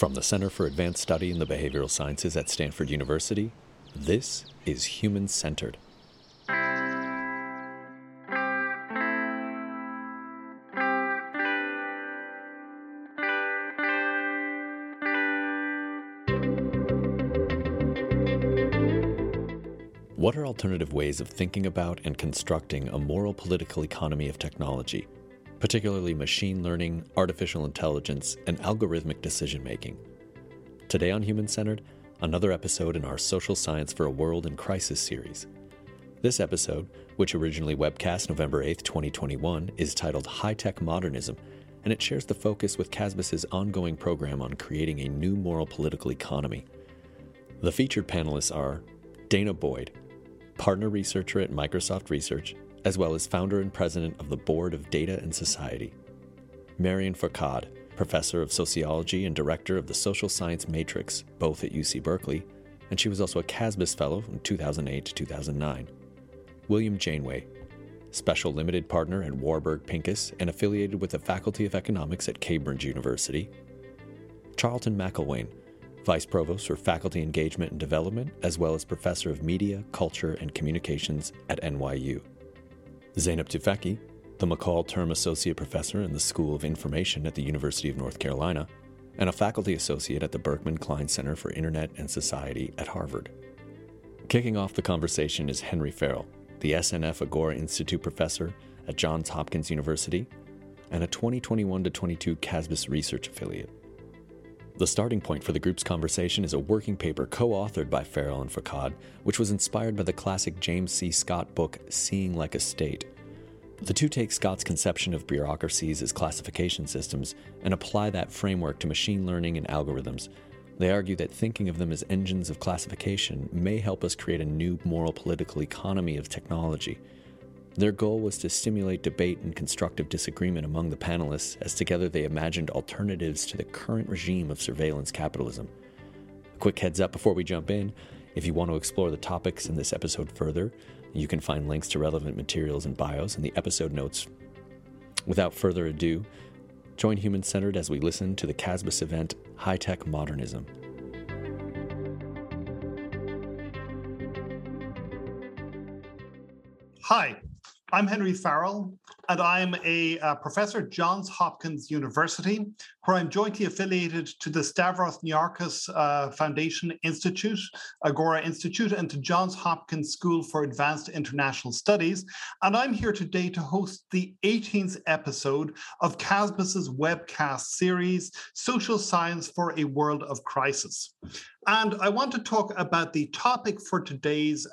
From the Center for Advanced Study in the Behavioral Sciences at Stanford University, this is Human Centered. What are alternative ways of thinking about and constructing a moral political economy of technology, particularly machine learning, artificial intelligence, and algorithmic decision-making? Today on Human Centered, another episode in our Social Science for a World in Crisis series. This episode, which originally webcast November 8, 2021, is titled High-Tech Modernism, and it shares the focus with CASBS's ongoing program on creating a new moral political economy. The featured panelists are Dana Boyd, partner researcher at Microsoft Research, as well as founder and president of the Board of Data and Society; Marian Fourcade, professor of sociology and director of the Social Science Matrix, both at UC Berkeley, and she was also a CASBS Fellow from 2008 to 2009. William Janeway, special limited partner at Warburg Pincus and affiliated with the Faculty of Economics at Cambridge University. Charlton McIlwain, vice provost for faculty engagement and development, as well as professor of media, culture, and communications at NYU. Zeynep Tufekci, the McCall Term Associate Professor in the School of Information at the University of North Carolina, and a faculty associate at the Berkman Klein Center for Internet and Society at Harvard. Kicking off the conversation is Henry Farrell, the SNF Agora Institute Professor at Johns Hopkins University, and a 2021-22 CASBS Research Affiliate. The starting point for the group's conversation is a working paper co-authored by Farrell and Fourcade, which was inspired by the classic James C. Scott book, Seeing Like a State. The two take Scott's conception of bureaucracies as classification systems and apply that framework to machine learning and algorithms. They argue that thinking of them as engines of classification may help us create a new moral political economy of technology. Their goal was to stimulate debate and constructive disagreement among the panelists as together they imagined alternatives to the current regime of surveillance capitalism. A quick heads up before we jump in: if you want to explore the topics in this episode further, you can find links to relevant materials and bios in the episode notes. Without further ado, join Human Centered as we listen to the CASBS event, High-Tech Modernism. Hi, I'm Henry Farrell, and I'm a professor at Johns Hopkins University, where I'm jointly affiliated to the Stavros Niarchos Foundation Institute, Agora Institute, and to Johns Hopkins School for Advanced International Studies. And I'm here today to host the 18th episode of CASBS's webcast series, Social Science for a World of Crisis. And I want to talk about the topic for today's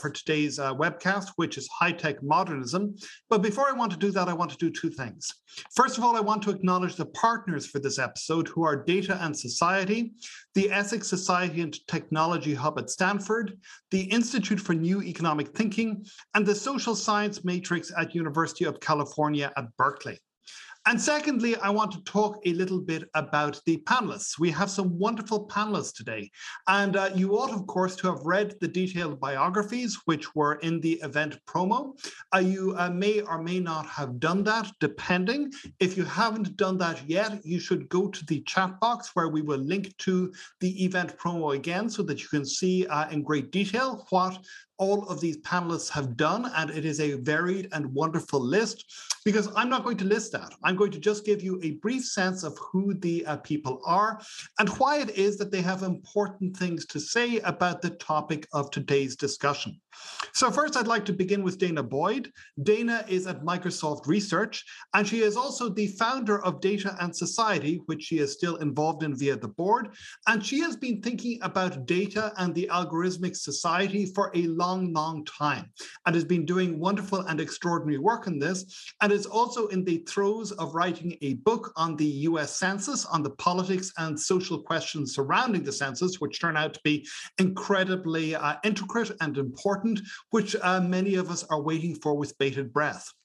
webcast, which is high-tech modernism. But before I want to do that, I want to do two things. First of all, I want to acknowledge the partners for this episode, who are Data and Society, the Essex Society and Technology Hub at Stanford, the Institute for New Economic Thinking, and the Social Science Matrix at University of California at Berkeley. And secondly, I want to talk a little bit about the panelists. We have some wonderful panelists today. And you ought, of course, to have read the detailed biographies, which were in the event promo. You may or may not have done that, depending. If you haven't done that yet, you should go to the chat box where we will link to the event promo again so that you can see in great detail what all of these panelists have done, and it is a varied and wonderful list, because I'm not going to list that. I'm going to just give you a brief sense of who the people are and why it is that they have important things to say about the topic of today's discussion. So first, I'd like to begin with Dana Boyd. Dana is at Microsoft Research, and she is also the founder of Data and Society, which she is still involved in via the board. And she has been thinking about data and the algorithmic society for a long time, and has been doing wonderful and extraordinary work on this, and is also in the throes of writing a book on the US Census, on the politics and social questions surrounding the census, which turn out to be incredibly intricate and important, which many of us are waiting for with bated breath.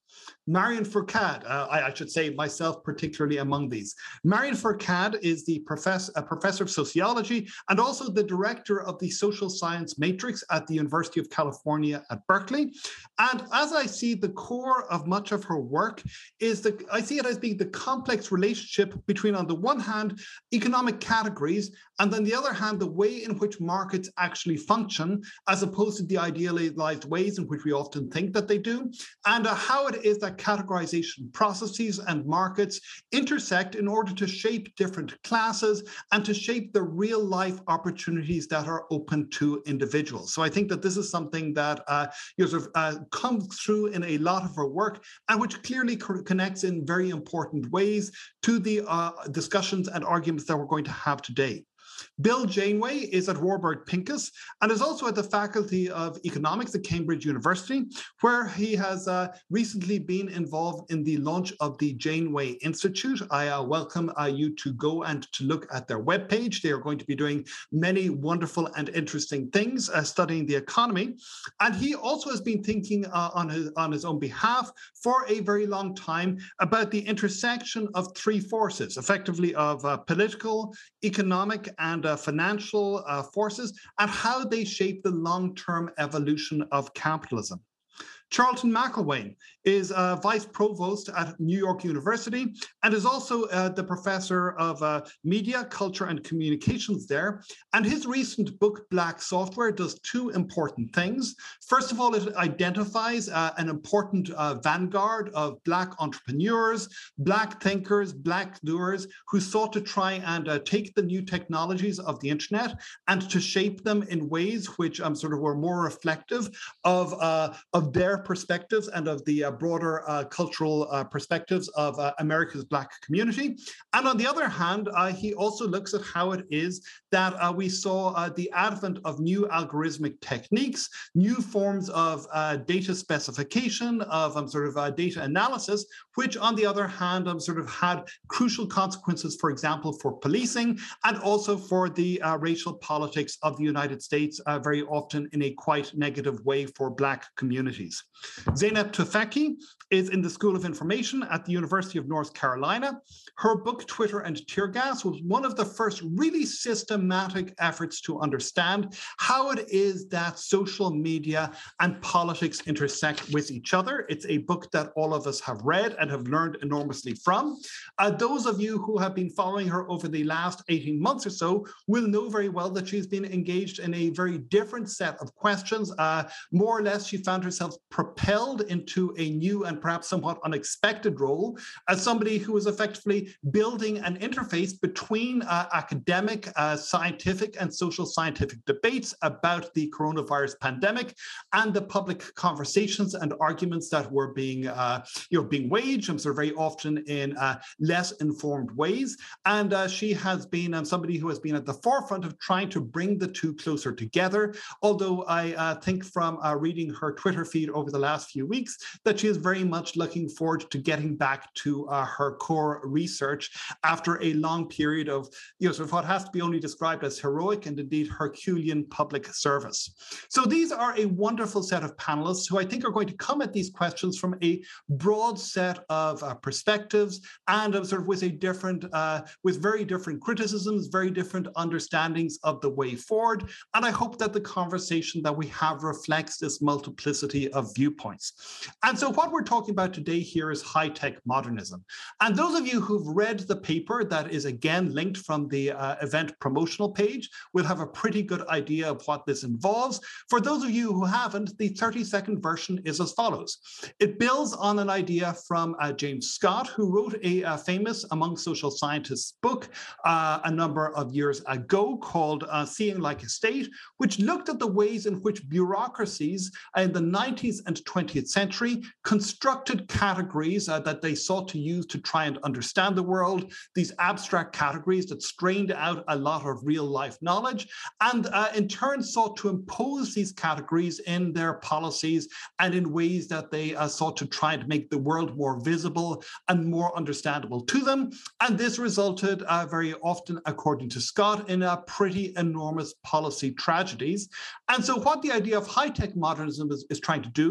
Marion Fourcade, I should say myself particularly among these. Marion Fourcade is a professor of sociology and also the director of the Social Science Matrix at the University of California at Berkeley. And as I see, the core of much of her work is I see it as being the complex relationship between, on the one hand, economic categories, and on the other hand, the way in which markets actually function, as opposed to the idealized ways in which we often think that they do, and how it is that categorization processes and markets intersect in order to shape different classes and to shape the real life opportunities that are open to individuals. So I think that this is something that comes through in a lot of her work and which clearly connects in very important ways to the discussions and arguments that we're going to have today. Bill Janeway is at Warburg Pincus and is also at the Faculty of Economics at Cambridge University, where he has recently been involved in the launch of the Janeway Institute. I welcome you to go and to look at their webpage. They are going to be doing many wonderful and interesting things, studying the economy. And he also has been thinking on his own behalf for a very long time about the intersection of three forces, effectively of political, economic, and financial forces, and how they shape the long-term evolution of capitalism. Charlton McIlwain is Vice Provost at New York University and is also the Professor of Media, Culture and Communications there. And his recent book, Black Software, does two important things. First of all, it identifies an important vanguard of Black entrepreneurs, Black thinkers, Black doers who sought to try and take the new technologies of the internet and to shape them in ways which were more reflective of their perspectives and of the broader cultural perspectives of America's Black community. And on the other hand, he also looks at how it is that we saw the advent of new algorithmic techniques, new forms of data specification, of data analysis, which on the other hand had crucial consequences, for example, for policing and also for the racial politics of the United States, very often in a quite negative way for Black communities. Zeynep Tufekci is in the School of Information at the University of North Carolina. Her book, Twitter and Tear Gas, was one of the first really systematic efforts to understand how it is that social media and politics intersect with each other. It's a book that all of us have read and have learned enormously from. Those of you who have been following her over the last 18 months or so will know very well that she's been engaged in a very different set of questions. More or less, she found herself propelled into a new and perhaps somewhat unexpected role as somebody who was effectively building an interface between academic, scientific, and social scientific debates about the coronavirus pandemic and the public conversations and arguments that were being waged, very often in less informed ways. And she has been somebody who has been at the forefront of trying to bring the two closer together. Although I think from reading her Twitter feed over the last few weeks that she is very much looking forward to getting back to her core research after a long period of what has to be only described as heroic and indeed Herculean public service. So these are a wonderful set of panelists who I think are going to come at these questions from a broad set of perspectives and with very different criticisms, very different understandings of the way forward. And I hope that the conversation that we have reflects this multiplicity of viewpoints. And so what we're talking about today here is high-tech modernism. And those of you who've read the paper that is again linked from the event promotional page will have a pretty good idea of what this involves. For those of you who haven't, the 30-second version is as follows. It builds on an idea from James Scott, who wrote a famous among social scientists book a number of years ago called Seeing Like a State, which looked at the ways in which bureaucracies in the 19th and 20th century constructed categories that they sought to use to try and understand the world, these abstract categories that strained out a lot of real life knowledge, and in turn sought to impose these categories in their policies and in ways that they sought to try and make the world more visible and more understandable to them. And this resulted very often, according to Scott, in pretty enormous policy tragedies. And so what the idea of high-tech modernism is trying to do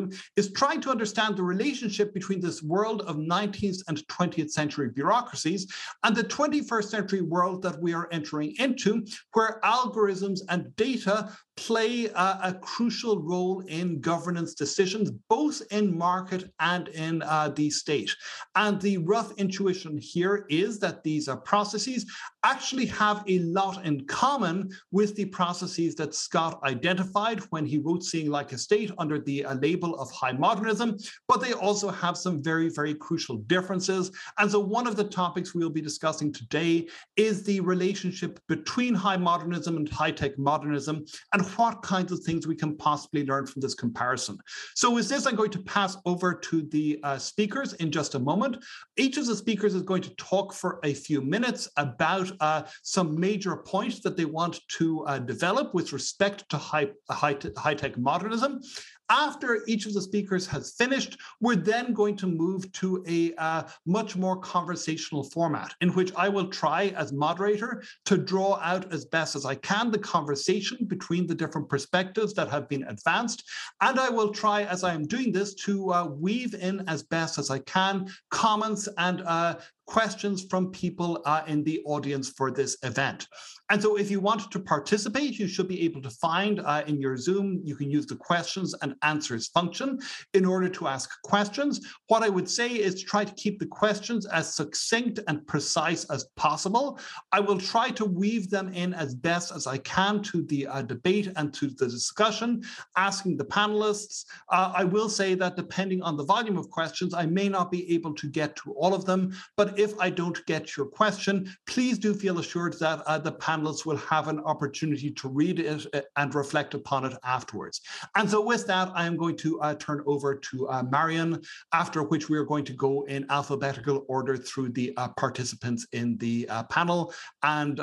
doing is trying to understand the relationship between this world of 19th and 20th century bureaucracies and the 21st century world that we are entering into, where algorithms and data play a crucial role in governance decisions, both in market and in the state. And the rough intuition here is that these processes actually have a lot in common with the processes that Scott identified when he wrote Seeing Like a State under the label of high modernism, but they also have some very, very crucial differences. And so one of the topics we'll be discussing today is the relationship between high modernism and high-tech modernism, and what kinds of things we can possibly learn from this comparison. So with this, I'm going to pass over to the speakers in just a moment. Each of the speakers is going to talk for a few minutes about some major points that they want to develop with respect to high-tech modernism. After each of the speakers has finished, we're then going to move to a much more conversational format in which I will try as moderator to draw out as best as I can the conversation between the different perspectives that have been advanced. And I will try, as I am doing this, to weave in as best as I can comments and questions from people in the audience for this event. And so if you want to participate, you should be able to find in your Zoom, you can use the questions and answers function in order to ask questions. What I would say is try to keep the questions as succinct and precise as possible. I will try to weave them in as best as I can to the debate and to the discussion, asking the panelists. I will say that depending on the volume of questions, I may not be able to get to all of them, but if I don't get your question, please do feel assured that the panelists will have an opportunity to read it and reflect upon it afterwards. And so with that, I am going to turn over to Marion, after which we are going to go in alphabetical order through the participants in the panel. And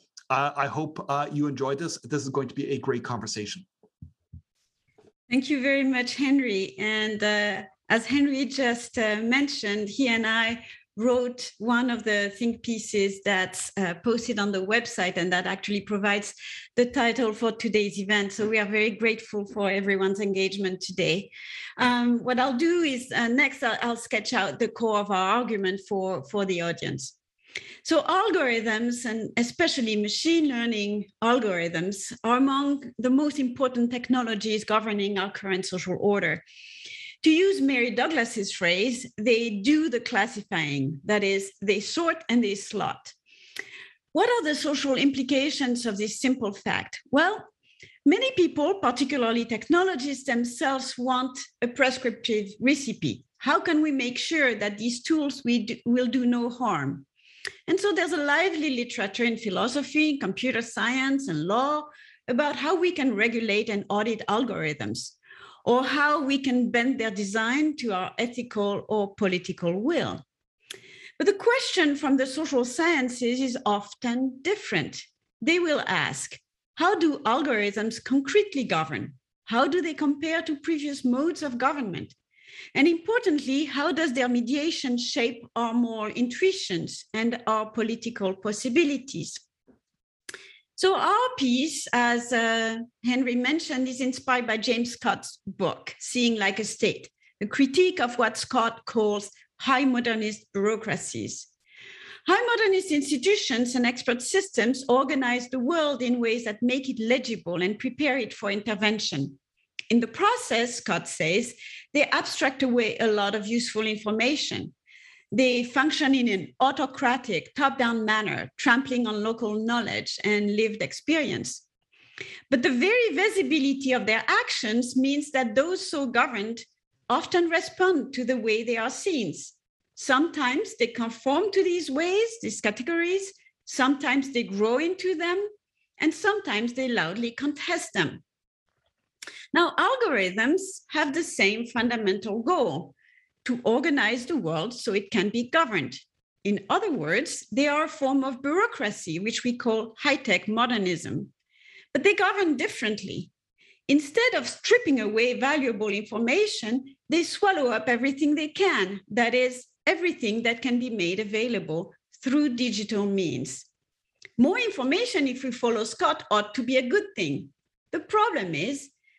I hope you enjoyed this. This is going to be a great conversation. Thank you very much, Henry. And as Henry just mentioned, he and I wrote one of the think pieces that's posted on the website, and that actually provides the title for today's event. So we are very grateful for everyone's engagement today. What I'll do is next I'll sketch out the core of our argument for the audience. So algorithms, and especially machine learning algorithms, are among the most important technologies governing our current social order. To use Mary Douglas's phrase, they do the classifying. That is, they sort and they slot. What are the social implications of this simple fact? Well, many people, particularly technologists themselves, want a prescriptive recipe. How can we make sure that these tools will do no harm? And so there's a lively literature in philosophy, computer science, and law about how we can regulate and audit algorithms, or how we can bend their design to our ethical or political will. But the question from the social sciences is often different. They will ask, how do algorithms concretely govern? How do they compare to previous modes of government? And importantly, how does their mediation shape our moral intuitions and our political possibilities? So our piece, as Henry mentioned, is inspired by James Scott's book, Seeing Like a State, a critique of what Scott calls high modernist bureaucracies. High modernist institutions and expert systems organize the world in ways that make it legible and prepare it for intervention. In the process, Scott says, they abstract away a lot of useful information. They function in an autocratic, top-down manner, trampling on local knowledge and lived experience. But the very visibility of their actions means that those so governed often respond to the way they are seen. Sometimes they conform to these ways, these categories, sometimes they grow into them, and sometimes they loudly contest them. Now, algorithms have the same fundamental goal: to organize the world so it can be governed. In other words, they are a form of bureaucracy, which we call high-tech modernism. But they govern differently. Instead of stripping away valuable information, they swallow up everything they can, that is, everything that can be made available through digital means. More information, if we follow Scott, ought to be a good thing. The problem is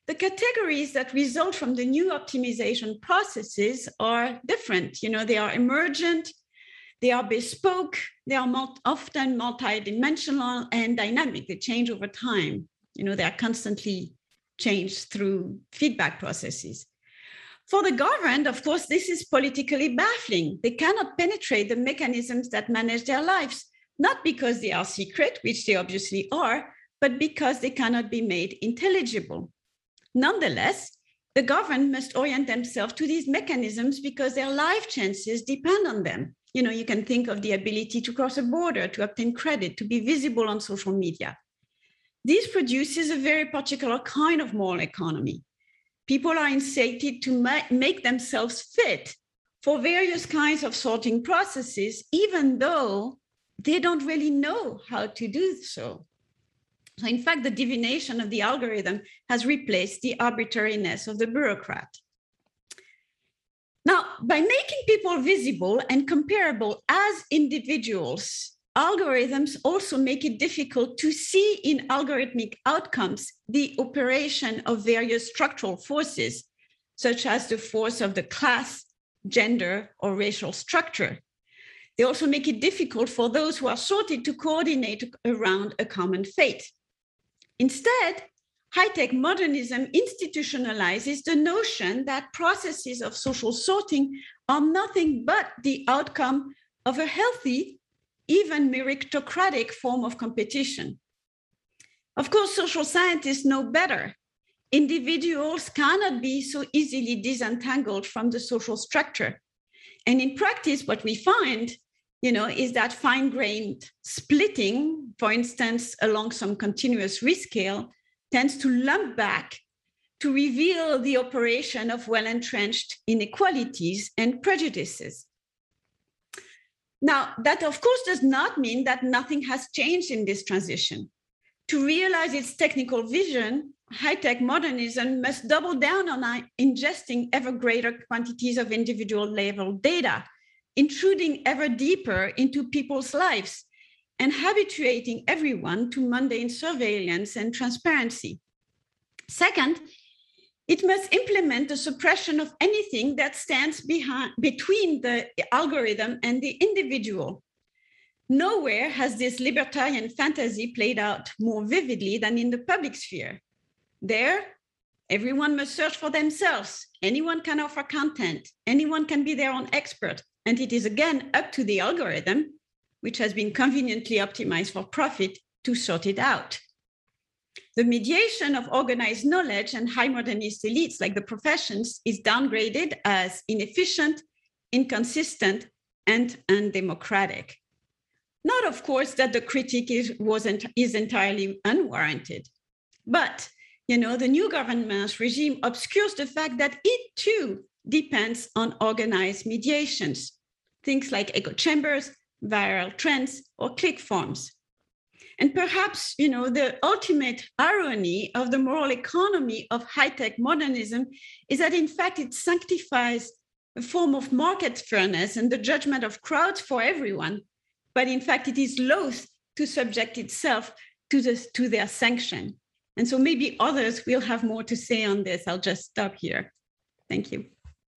the categories that result from the new optimization processes are different. They are emergent, they are bespoke, they are often multidimensional and dynamic. They change over time. They are constantly changed through feedback processes. For the governed, of course, this is politically baffling. They cannot penetrate the mechanisms that manage their lives, not because they are secret, which they obviously are, but because they cannot be made intelligible. Nonetheless, the governed must orient themselves to these mechanisms because their life chances depend on them. You can think of the ability to cross a border, to obtain credit, to be visible on social media. This produces a very particular kind of moral economy. People are incited to make themselves fit for various kinds of sorting processes, even though they don't really know how to do so. So in fact, the divination of the algorithm has replaced the arbitrariness of the bureaucrat. Now, by making people visible and comparable as individuals, algorithms also make it difficult to see in algorithmic outcomes the operation of various structural forces, such as the force of the class, gender, or racial structure. They also make it difficult for those who are sorted to coordinate around a common fate. Instead, high-tech modernism institutionalizes the notion that processes of social sorting are nothing but the outcome of a healthy, even meritocratic form of competition. Of course, social scientists know better. Individuals cannot be so easily disentangled from the social structure. And in practice, what we find, is that fine-grained splitting, for instance, along some continuous risk scale, tends to lump back to reveal the operation of well-entrenched inequalities and prejudices. Now, that of course does not mean that nothing has changed in this transition. To realize its technical vision, high-tech modernism must double down on ingesting ever greater quantities of individual level data, intruding ever deeper into people's lives, and habituating everyone to mundane surveillance and transparency. Second, it must implement the suppression of anything that stands between the algorithm and the individual. Nowhere has this libertarian fantasy played out more vividly than in the public sphere. There, everyone must search for themselves. Anyone can offer content. Anyone can be their own expert. And it is again up to the algorithm, which has been conveniently optimized for profit, to sort it out. The mediation of organized knowledge and high modernist elites like the professions is downgraded as inefficient, inconsistent, and undemocratic. Not, of course, that the critique is entirely unwarranted, but the new government's regime obscures the fact that it too depends on organized mediations, things like echo chambers, viral trends, or click forms. And perhaps, the ultimate irony of the moral economy of high-tech modernism is that, in fact, it sanctifies a form of market fairness and the judgment of crowds for everyone. But in fact, it is loath to subject itself to their sanction. And so maybe others will have more to say on this. I'll just stop here. Thank you.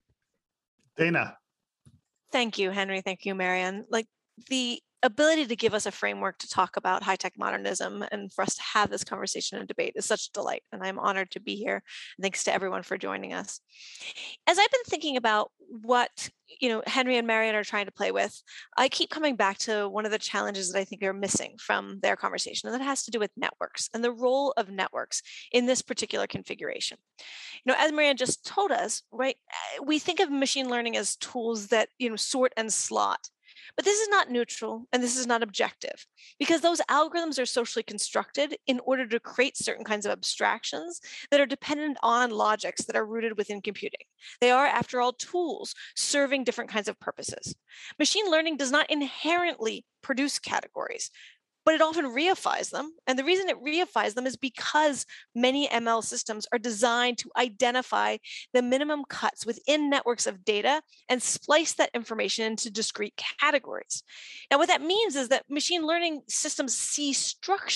Dana. Thank you, Henry. Thank you, Marianne. The ability to give us a framework to talk about high-tech modernism and for us to have this conversation and debate is such a delight, and I'm honored to be here. Thanks to everyone for joining us. As I've been thinking about what Henry and Marianne are trying to play with, I keep coming back to one of the challenges that I think are missing from their conversation, and that has to do with networks and the role of networks in this particular configuration. As Marianne just told us, right, we think of machine learning as tools that sort and slot. But this is not neutral and this is not objective, because those algorithms are socially constructed in order to create certain kinds of abstractions that are dependent on logics that are rooted within computing. They are, after all, tools serving different kinds of purposes. Machine learning does not inherently produce categories, but it often reifies them. And the reason it reifies them is because many ML systems are designed to identify the minimum cuts within networks of data and splice that information into discrete categories. Now, what that means is that machine learning systems see structure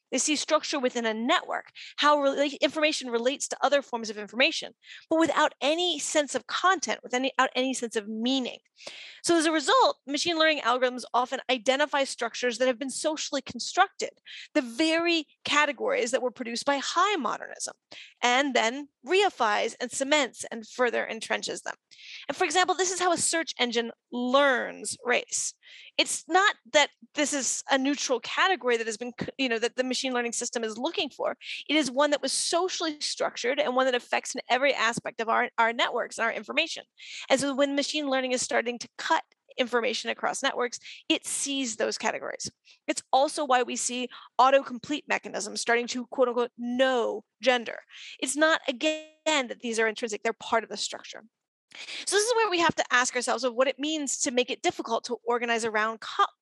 They see structure within a network, how information relates to other forms of information, but without any sense of content, without any sense of meaning. So as a result, machine learning algorithms often identify structures that have been socially constructed, the very categories that were produced by high modernism, and then reifies and cements and further entrenches them. And for example, this is how a search engine learns race. It's not that this is a neutral category that has been, that the machine learning system is looking for. It is one that was socially structured and one that affects in every aspect of our networks and our information. And so when machine learning is starting to cut information across networks, it sees those categories. It's also why we see autocomplete mechanisms starting to quote unquote know gender. It's not, again, that these are intrinsic, they're part of the structure. So this is where we have to ask ourselves of what it means to make it difficult to organize around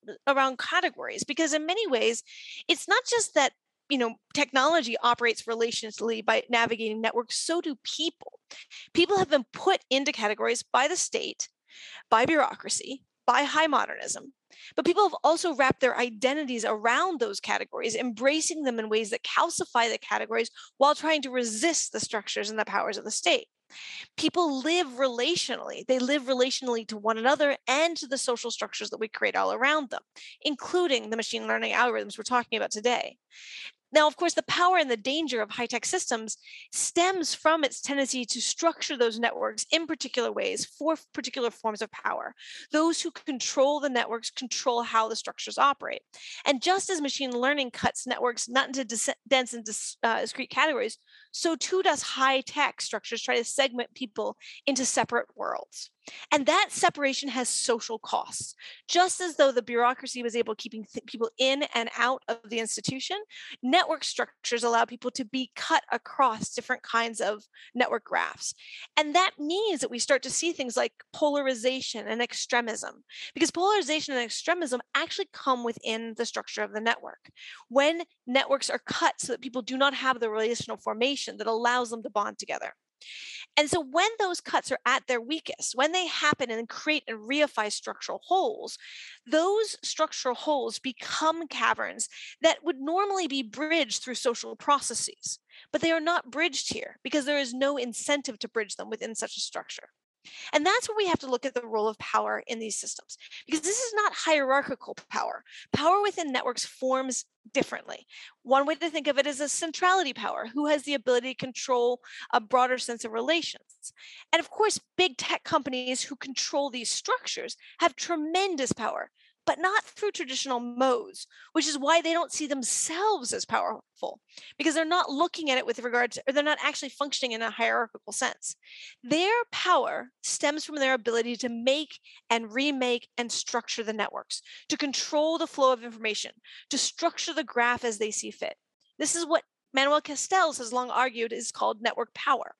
categories, because in many ways, it's not just that technology operates relationally by navigating networks, so do people. People have been put into categories by the state, by bureaucracy, by high modernism. But people have also wrapped their identities around those categories, embracing them in ways that calcify the categories while trying to resist the structures and the powers of the state. People live relationally. They live relationally to one another and to the social structures that we create all around them, including the machine learning algorithms we're talking about today. Now, of course, the power and the danger of high-tech systems stems from its tendency to structure those networks in particular ways for particular forms of power. Those who control the networks control how the structures operate. And just as machine learning cuts networks not into dense and discrete categories, so too does high-tech structures try to segment people into separate worlds. And that separation has social costs. Just as though the bureaucracy was able to keep people in and out of the institution, network structures allow people to be cut across different kinds of network graphs. And that means that we start to see things like polarization and extremism, because polarization and extremism actually come within the structure of the network. When networks are cut so that people do not have the relational formation that allows them to bond together. And so when those cuts are at their weakest, when they happen and create and reify structural holes, those structural holes become caverns that would normally be bridged through social processes. But they are not bridged here because there is no incentive to bridge them within such a structure. And that's where we have to look at the role of power in these systems, because this is not hierarchical power. Power within networks forms differently. One way to think of it is a centrality power, who has the ability to control a broader sense of relations. And of course, big tech companies who control these structures have tremendous power, but not through traditional modes, which is why they don't see themselves as powerful, because they're not looking at it with regard to, or they're not actually functioning in a hierarchical sense. Their power stems from their ability to make and remake and structure the networks, to control the flow of information, to structure the graph as they see fit. This is what Manuel Castells has long argued is called network power.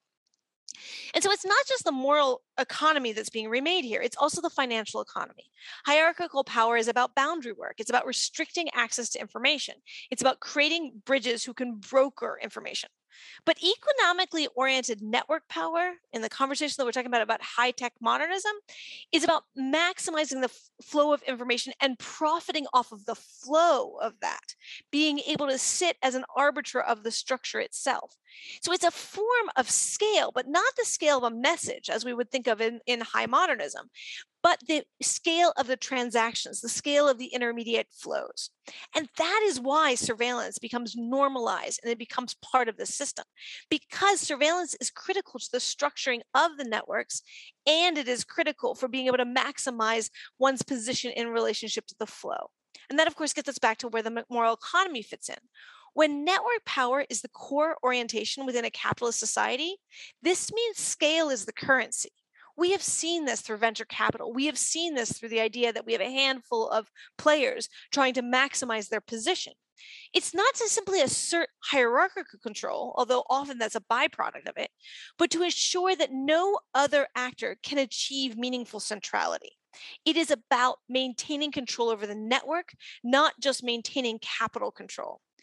And so it's not just the moral economy that's being remade here, it's also the financial economy. Hierarchical power is about boundary work. It's about restricting access to information. It's about creating bridges who can broker information. But economically oriented network power, in the conversation that we're talking about high-tech modernism, is about maximizing the flow of information and profiting off of the flow of that, being able to sit as an arbiter of the structure itself. So it's a form of scale, but not the scale of a message as we would think of in high modernism, but the scale of the transactions, the scale of the intermediate flows. And that is why surveillance becomes normalized and it becomes part of the system, because surveillance is critical to the structuring of the networks, and it is critical for being able to maximize one's position in relationship to the flow. And that, of course, gets us back to where the moral economy fits in. When network power is the core orientation within a capitalist society, this means scale is the currency. We have seen this through venture capital. We have seen this through the idea that we have a handful of players trying to maximize their position. It's not to simply assert hierarchical control, although often that's a byproduct of it, but to ensure that no other actor can achieve meaningful centrality. It is about maintaining control over the network, not just maintaining capital control.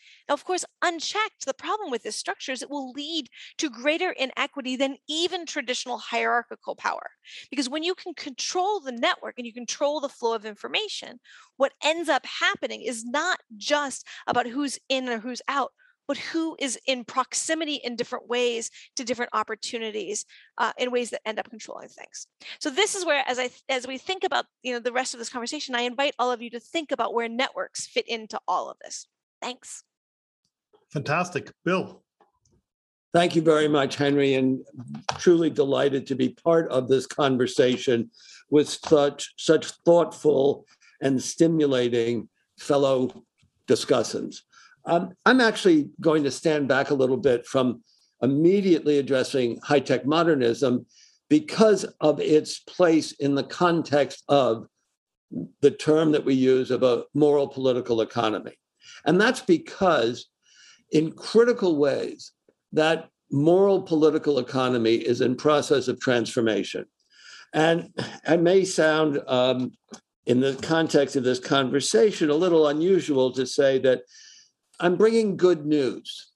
Now, of course, unchecked, the problem with this structure is it will lead to greater inequity than even traditional hierarchical power. Because when you can control the network and you control the flow of information, what ends up happening is not just about who's in or who's out, but who is in proximity in different ways to different opportunities in ways that end up controlling things. So this is where, as we think about the rest of this conversation, I invite all of you to think about where networks fit into all of this. Thanks. Fantastic. Bill. Thank you very much, Henry, and truly delighted to be part of this conversation with such thoughtful and stimulating fellow discussants. I'm actually going to stand back a little bit from immediately addressing high-tech modernism because of its place in the context of the term that we use of a moral political economy. And that's because in critical ways, that moral political economy is in process of transformation. And I may sound, in the context of this conversation, a little unusual to say that I'm bringing good news.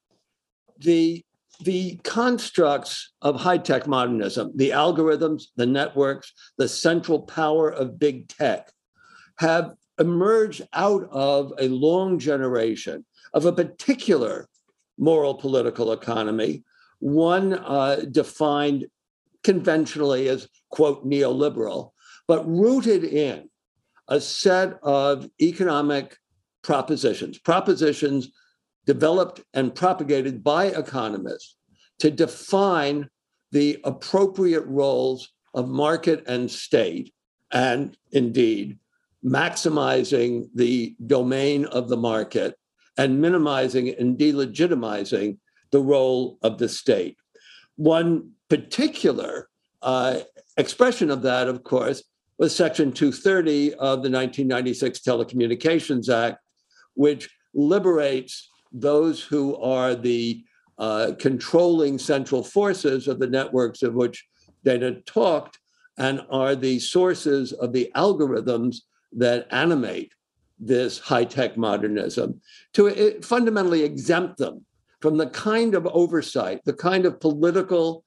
The constructs of high-tech modernism, the algorithms, the networks, the central power of big tech have emerged out of a long generation of a particular moral political economy, one defined conventionally as, quote, neoliberal, but rooted in a set of economic propositions developed and propagated by economists to define the appropriate roles of market and state, and indeed maximizing the domain of the market and minimizing and delegitimizing the role of the state. One particular expression of that, of course, was Section 230 of the 1996 Telecommunications Act, which liberates those who are the controlling central forces of the networks of which Dana talked and are the sources of the algorithms that animate this high-tech modernism, to fundamentally exempt them from the kind of oversight, the kind of political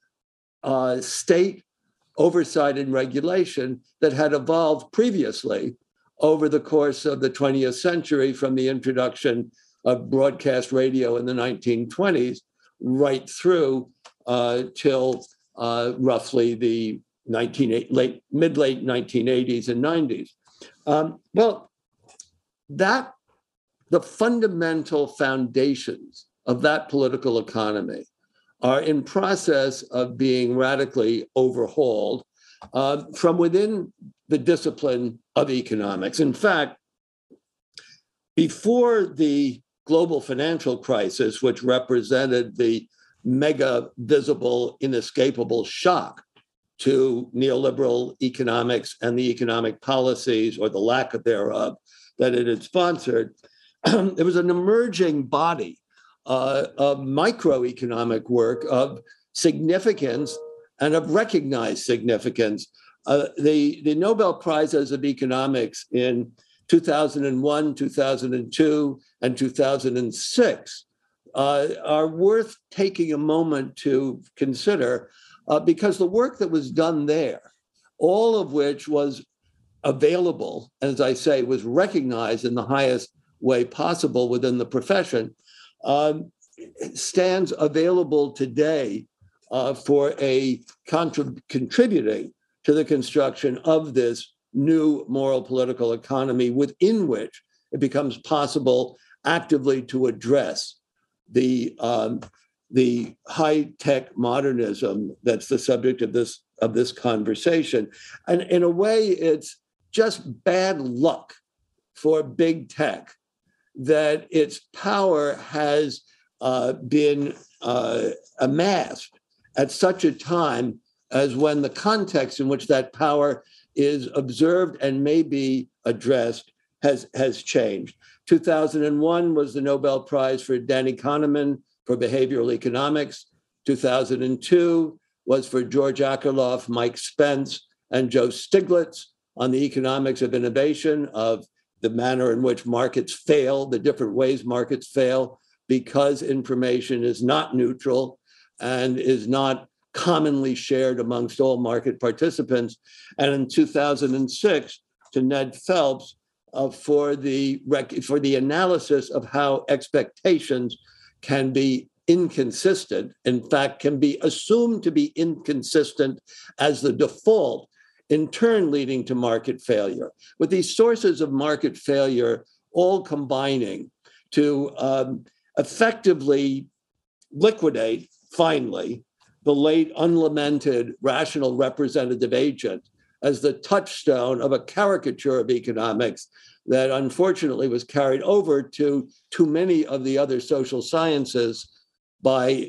state oversight and regulation that had evolved previously over the course of the 20th century, from the introduction of broadcast radio in the 1920s right through till roughly the mid-late 1980s and 90s. The fundamental foundations of that political economy are in process of being radically overhauled from within the discipline of economics. In fact, before the global financial crisis, which represented the mega visible, inescapable shock to neoliberal economics and the economic policies, or the lack of thereof, that it had sponsored, there was an emerging body of microeconomic work of significance and of recognized significance. The Nobel Prizes of Economics in 2001, 2002, and 2006 are worth taking a moment to consider because the work that was done there, all of which was available, as I say, was recognized in the highest way possible within the profession, stands available today for a contributing to the construction of this new moral political economy within which it becomes possible actively to address the high-tech modernism that's the subject of this conversation. And in a way, it's just bad luck for big tech that its power has been amassed at such a time as when the context in which that power is observed and may be addressed has changed. 2001 was the Nobel Prize for Danny Kahneman for behavioral economics. 2002 was for George Akerlof, Mike Spence, and Joe Stiglitz on the economics of innovation, of the manner in which markets fail, the different ways markets fail, because information is not neutral and is not commonly shared amongst all market participants. And in 2006, to Ned Phelps for the analysis of how expectations can be inconsistent, in fact, can be assumed to be inconsistent as the default, in turn leading to market failure, with these sources of market failure all combining to effectively liquidate, finally, the late unlamented rational representative agent as the touchstone of a caricature of economics that unfortunately was carried over to too many of the other social sciences by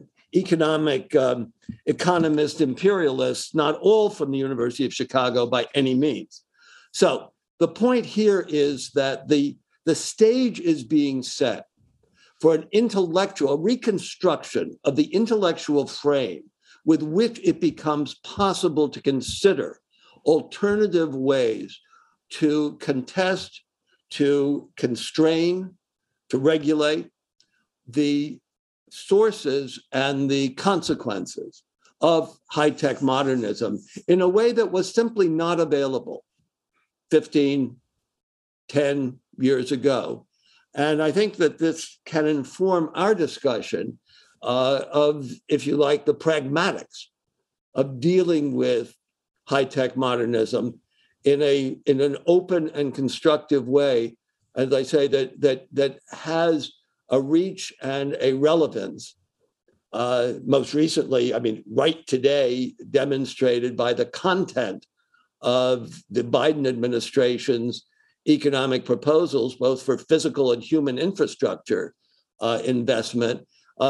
economist imperialists, not all from the University of Chicago by any means. So the point here is that the stage is being set for an intellectual reconstruction of the intellectual frame with which it becomes possible to consider alternative ways to contest, to constrain, to regulate the sources and the consequences of high-tech modernism in a way that was simply not available 10 years ago. And I think that this can inform our discussion of, if you like, the pragmatics of dealing with high-tech modernism in an open and constructive way, as I say, that has a reach and a relevance. Most recently, right today, demonstrated by the content of the Biden administration's economic proposals, both for physical and human infrastructure investment.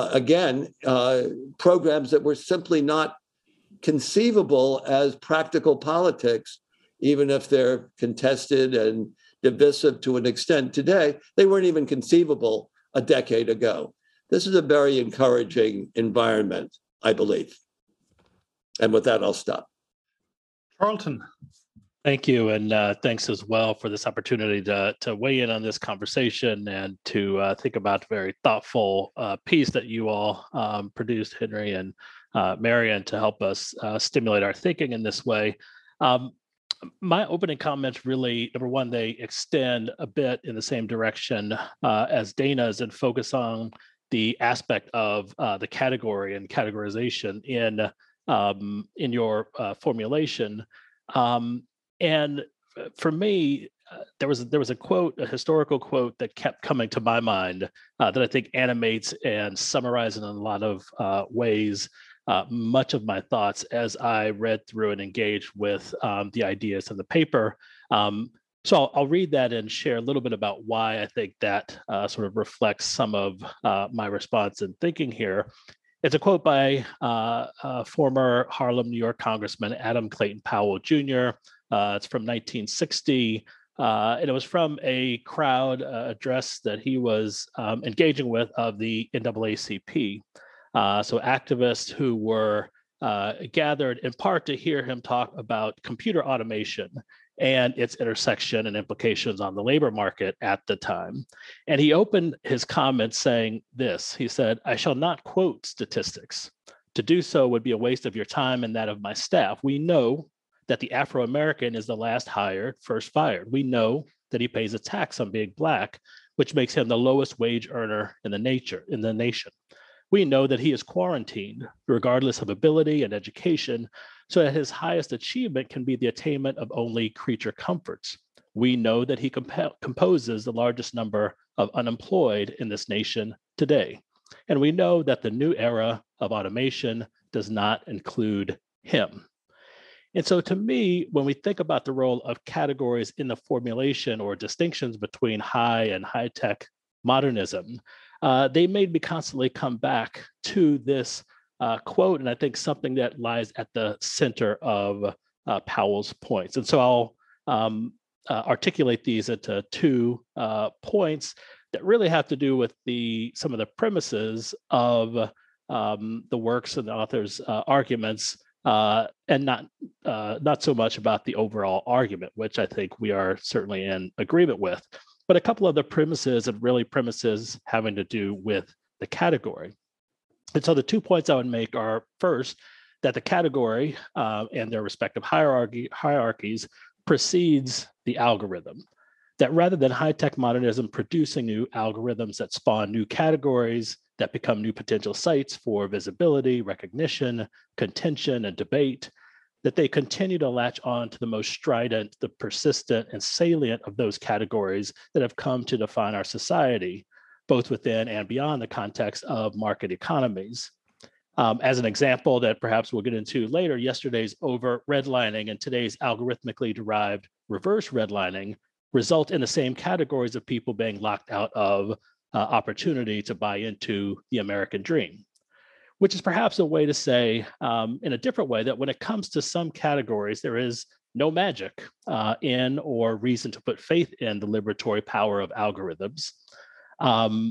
Programs that were simply not conceivable as practical politics, even if they're contested and divisive to an extent today. They weren't even conceivable a decade ago. This is a very encouraging environment, I believe. And with that, I'll stop. Charlton. Thank you, and thanks as well for this opportunity to weigh in on this conversation and to think about the very thoughtful piece that you all produced, Henry and Marian, to help us stimulate our thinking in this way. My opening comments really, number one, they extend a bit in the same direction as Dana's and focus on the aspect of the category and categorization in your formulation. And for me, there was a quote, a historical quote that kept coming to my mind that I think animates and summarizes in a lot of ways much of my thoughts as I read through and engaged with the ideas in the paper. So I'll read that and share a little bit about why I think that sort of reflects some of my response and thinking here. It's a quote by former Harlem, New York Congressman Adam Clayton Powell Jr. It's from 1960, and it was from a crowd address that he was engaging with of the NAACP. So activists who were gathered in part to hear him talk about computer automation and its intersection and implications on the labor market at the time. And he opened his comments saying this. He said, "I shall not quote statistics. To do so would be a waste of your time and that of my staff. We know that the Afro-American is the last hired, first fired. We know that he pays a tax on being Black, which makes him the lowest wage earner in the nation. We know that he is quarantined, regardless of ability and education, so that his highest achievement can be the attainment of only creature comforts. We know that he composes the largest number of unemployed in this nation today. And we know that the new era of automation does not include him." And so to me, when we think about the role of categories in the formulation or distinctions between high and high-tech modernism, they made me constantly come back to this quote, and I think something that lies at the center of Powell's points. And so I'll articulate these into two points that really have to do with some of the premises of the works and the author's arguments and not so much about the overall argument, which I think we are certainly in agreement with, but a couple of the premises and really premises having to do with the category. And so the 2 points I would make are, first, that the category and their respective hierarchies precedes the algorithm. That rather than high-tech modernism producing new algorithms that spawn new categories that become new potential sites for visibility, recognition, contention, and debate, that they continue to latch on to the most strident, the persistent, and salient of those categories that have come to define our society, both within and beyond the context of market economies. As an example that perhaps we'll get into later, yesterday's overt redlining and today's algorithmically derived reverse redlining result in the same categories of people being locked out of opportunity to buy into the American dream, which is perhaps a way to say in a different way that when it comes to some categories, there is no magic in or reason to put faith in the liberatory power of algorithms. All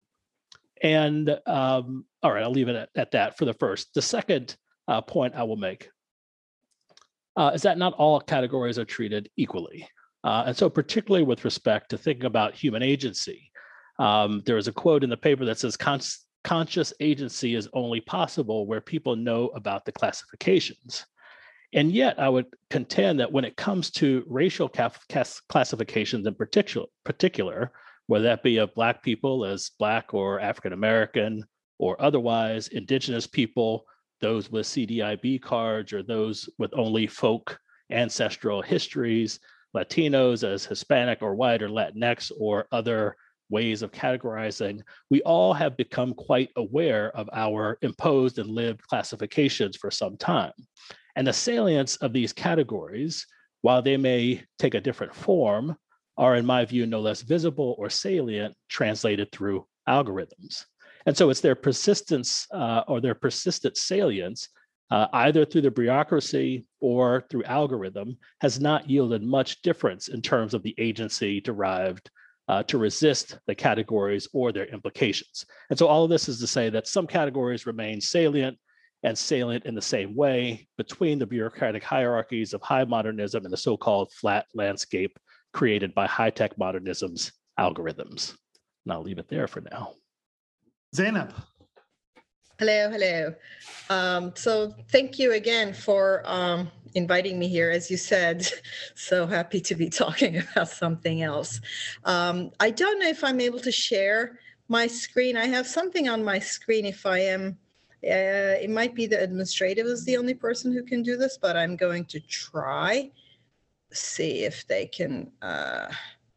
right, I'll leave it at that for the first. The second point I will make is that not all categories are treated equally. And so particularly with respect to thinking about human agency, there is a quote in the paper that says, conscious agency is only possible where people know about the classifications. And yet I would contend that when it comes to racial classifications in particular, whether that be of Black people as Black or African-American or otherwise, Indigenous people, those with CDIB cards or those with only folk ancestral histories, Latinos as Hispanic or white or Latinx or other ways of categorizing, we all have become quite aware of our imposed and lived classifications for some time. And the salience of these categories, while they may take a different form, are, in my view, no less visible or salient translated through algorithms. And so it's their persistence or their persistent salience, either through the bureaucracy or through algorithm, has not yielded much difference in terms of the agency derived to resist the categories or their implications. And so all of this is to say that some categories remain salient and salient in the same way between the bureaucratic hierarchies of high modernism and the so-called flat landscape created by high-tech modernism's algorithms. And I'll leave it there for now. Zainab. Hello. So thank you again for inviting me here, as you said. So happy to be talking about something else. I don't know if I'm able to share my screen. I have something on my screen. If I am, it might be the administrative is the only person who can do this, but I'm going to try. See if they can, I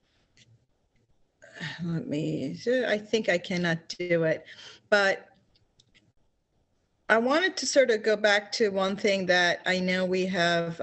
think I cannot do it, but I wanted to sort of go back to one thing that I know we have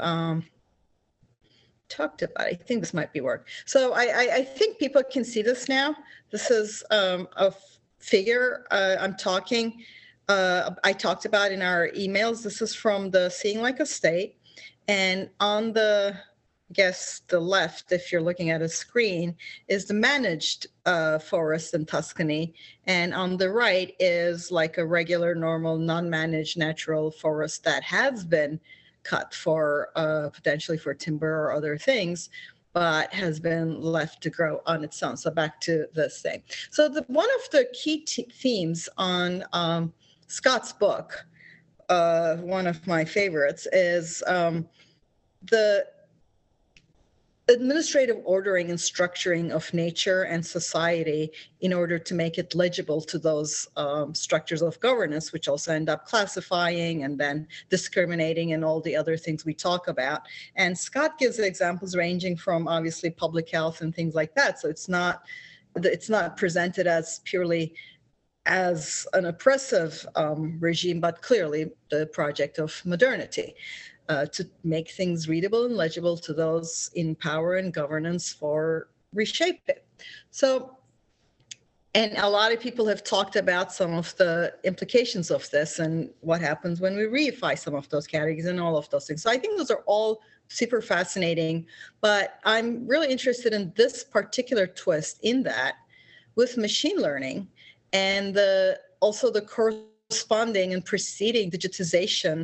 talked about. I think this might be work. So I think people can see this now. This is a figure I talked about in our emails. This is from the Seeing Like a State. And on the left, if you're looking at a screen, is the managed forest in Tuscany. And on the right is like a regular, normal, non-managed natural forest that has been cut for potentially for timber or other things, but has been left to grow on its own. So back to this thing. So one of the key themes on Scott's book, one of my favorites, is the administrative ordering and structuring of nature and society in order to make it legible to those structures of governance, which also end up classifying and then discriminating and all the other things we talk about. And Scott gives examples ranging from obviously public health and things like that. So it's not presented as purely as an oppressive regime, but clearly the project of modernity. To make things readable and legible to those in power and governance for reshape it. So, and a lot of people have talked about some of the implications of this and what happens when we reify some of those categories and all of those things. So I think those are all super fascinating, but I'm really interested in this particular twist in that with machine learning and also the corresponding and preceding digitization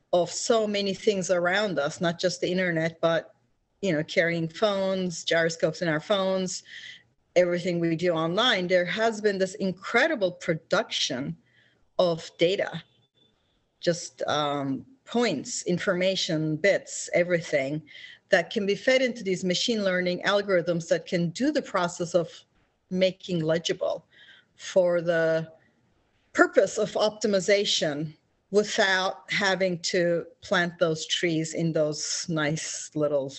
of so many things around us, not just the internet, but, carrying phones, gyroscopes in our phones, everything we do online, there has been this incredible production of data, just points, information, bits, everything that can be fed into these machine learning algorithms that can do the process of making legible for the purpose of optimization without having to plant those trees in those nice little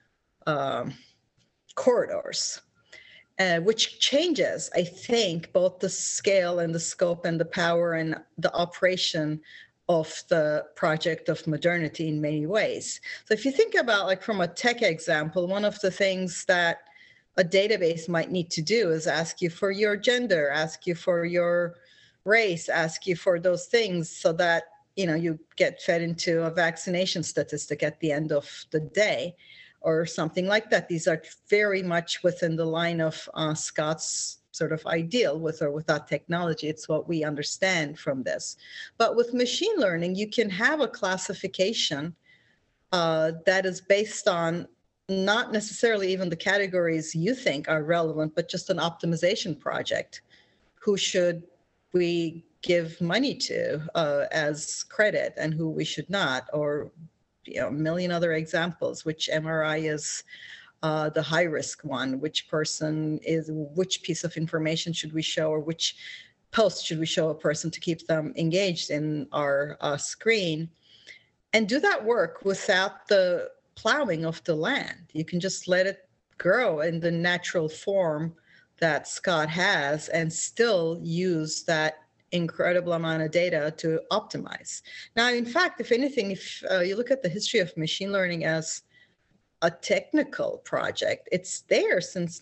corridors, which changes, I think, both the scale and the scope and the power and the operation of the project of modernity in many ways. So if you think about, like, from a tech example, one of the things that a database might need to do is ask you for your gender, ask you for your race, ask you for those things so that, you get fed into a vaccination statistic at the end of the day or something like that. These are very much within the line of Scott's sort of ideal, with or without technology. It's what we understand from this. But with machine learning, you can have a classification that is based on not necessarily even the categories you think are relevant, but just an optimization project. Who should we give money to as credit and who we should not, or a million other examples. Which MRI is the high risk one, which person is, which piece of information should we show, or which post should we show a person to keep them engaged in our screen, and do that work without the plowing of the land. You can just let it grow in the natural form that Scott has and still use that incredible amount of data to optimize. Now, in fact, if anything, if you look at the history of machine learning as a technical project, it's there since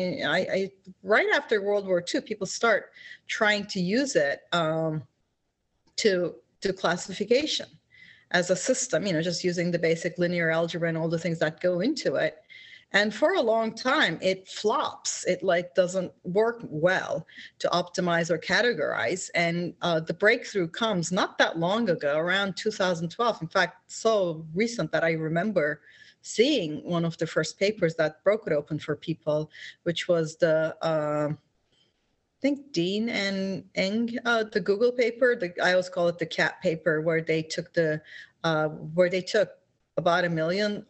right after World War II, people start trying to use it to classification as a system, just using the basic linear algebra and all the things that go into it. And for a long time, it flops. It doesn't work well to optimize or categorize. And the breakthrough comes not that long ago, around 2012. In fact, so recent that I remember seeing one of the first papers that broke it open for people, which was the, I think, Dean and Eng, the Google paper. I always call it the CAT paper, where they took about 1 million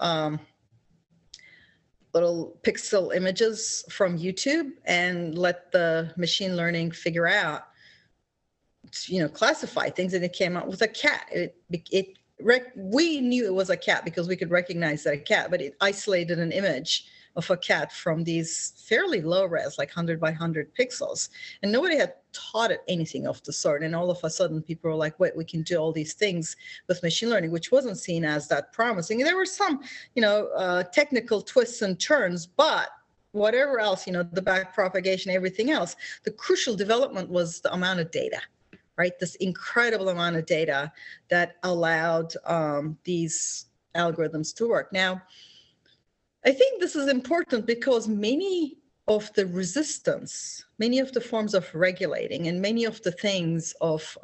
little pixel images from YouTube and let the machine learning figure out, classify things, and it came out with a cat. We knew it was a cat because we could recognize that a cat, but it isolated an image of a cat from these fairly low res, like 100 by 100 pixels. And nobody had taught it anything of the sort. And all of a sudden people were like, wait, we can do all these things with machine learning, which wasn't seen as that promising. And there were some, technical twists and turns, but whatever else, the back propagation, everything else, the crucial development was the amount of data, right? This incredible amount of data that allowed these algorithms to work. Now, I think this is important because many of the resistance, many of the forms of regulating, and many of the things of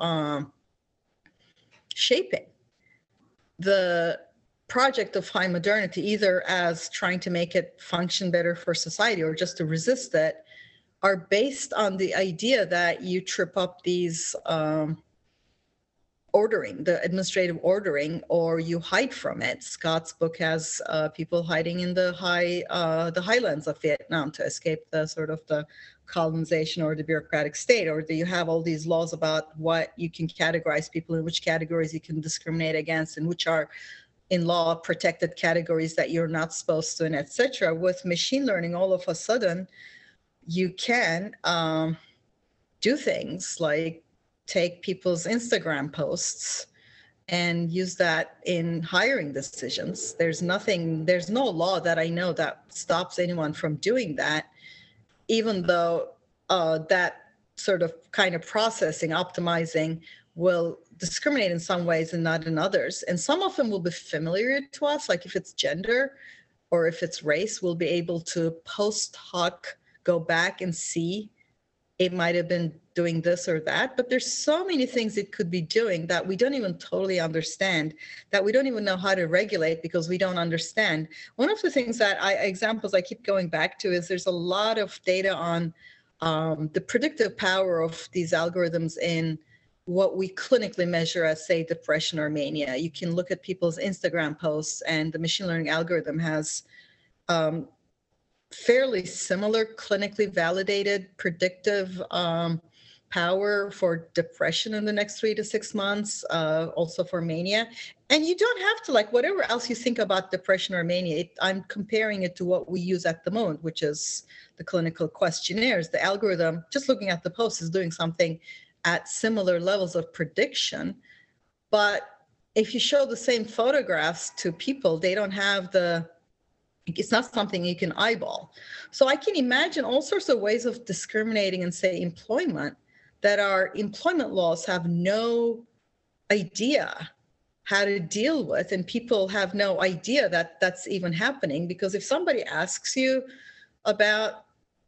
shaping the project of high modernity, either as trying to make it function better for society or just to resist it, are based on the idea that you trip up these ordering, the administrative ordering, or you hide from it. Scott's book has people hiding in the highlands of Vietnam to escape the sort of the colonization or the bureaucratic state, or do you have all these laws about what you can categorize people in, which categories you can discriminate against, and which are in law protected categories that you're not supposed to, and etc. With machine learning, all of a sudden, you can do things like take people's Instagram posts and use that in hiring decisions. There's no law that I know that stops anyone from doing that, even though that sort of kind of processing, optimizing will discriminate in some ways and not in others. And some of them will be familiar to us, like if it's gender or if it's race, we'll be able to post hoc go back and see it might have been doing this or that, but there's so many things it could be doing that we don't even totally understand, that we don't even know how to regulate because we don't understand. One of the things that examples I keep going back to is there's a lot of data on the predictive power of these algorithms in what we clinically measure as, say, depression or mania. You can look at people's Instagram posts, and the machine learning algorithm has fairly similar clinically validated predictive power for depression in the next 3 to 6 months, also for mania. And you don't have to, like, whatever else you think about depression or mania, I'm comparing it to what we use at the moment, which is the clinical questionnaires. The algorithm, just looking at the post, is doing something at similar levels of prediction. But if you show the same photographs to people, they don't have it's not something you can eyeball. So I can imagine all sorts of ways of discriminating in, say, employment, that our employment laws have no idea how to deal with, and people have no idea that that's even happening. Because if somebody asks you about,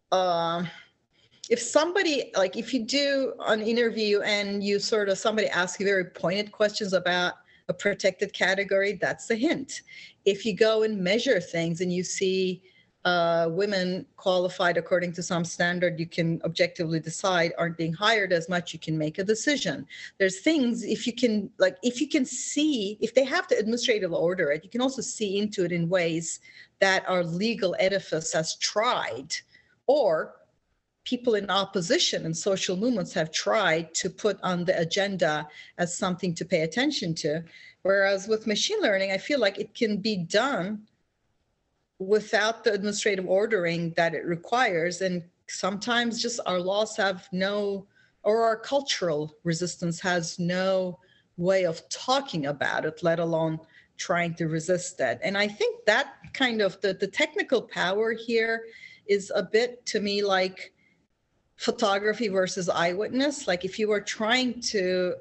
if you do an interview and you somebody asks you very pointed questions about a protected category, that's a hint. If you go and measure things and you see women qualified according to some standard you can objectively decide aren't being hired as much, you can make a decision. There's things, if you can see, if they have to administratively order it, you can also see into it in ways that our legal edifice has tried, or people in opposition and social movements have tried to put on the agenda as something to pay attention to. Whereas with machine learning, I feel like it can be done without the administrative ordering that it requires. And sometimes just our laws have or our cultural resistance has no way of talking about it, let alone trying to resist that. And I think that kind of the technical power here is a bit, to me, like photography versus eyewitness. Like if you were trying to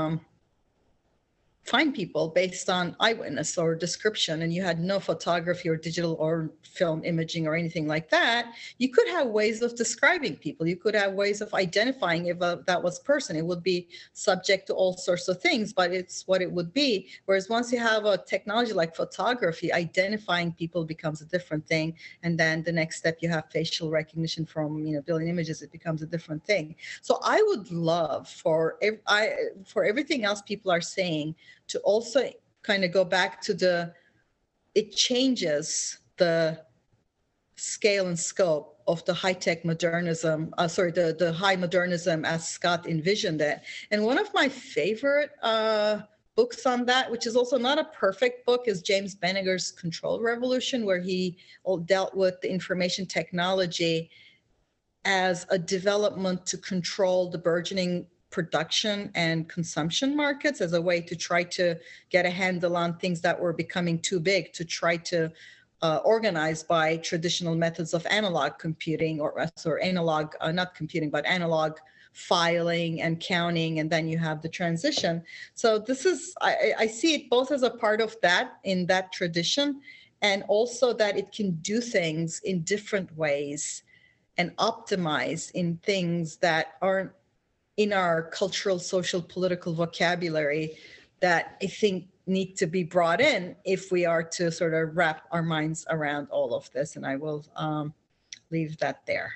find people based on eyewitness or description, and you had no photography or digital or film imaging or anything like that, you could have ways of describing people. You could have ways of identifying if that was person. It would be subject to all sorts of things, but it's what it would be. Whereas once you have a technology like photography, identifying people becomes a different thing. And then the next step, you have facial recognition from billion images, it becomes a different thing. So I would love for everything else people are saying to also kind of go back to it changes the scale and scope of the high-tech modernism, the high modernism as Scott envisioned it. And one of my favorite books on that, which is also not a perfect book, is James Banniger's Control Revolution, where he dealt with the information technology as a development to control the burgeoning production and consumption markets, as a way to try to get a handle on things that were becoming too big to try to organize by traditional methods of analog computing, or analog, not computing, but analog filing and counting, and then you have the transition. So this is, I see it both as a part of that, in that tradition, and also that it can do things in different ways and optimize in things that aren't in our cultural, social, political vocabulary, that I think need to be brought in if we are to sort of wrap our minds around all of this. And I will leave that there.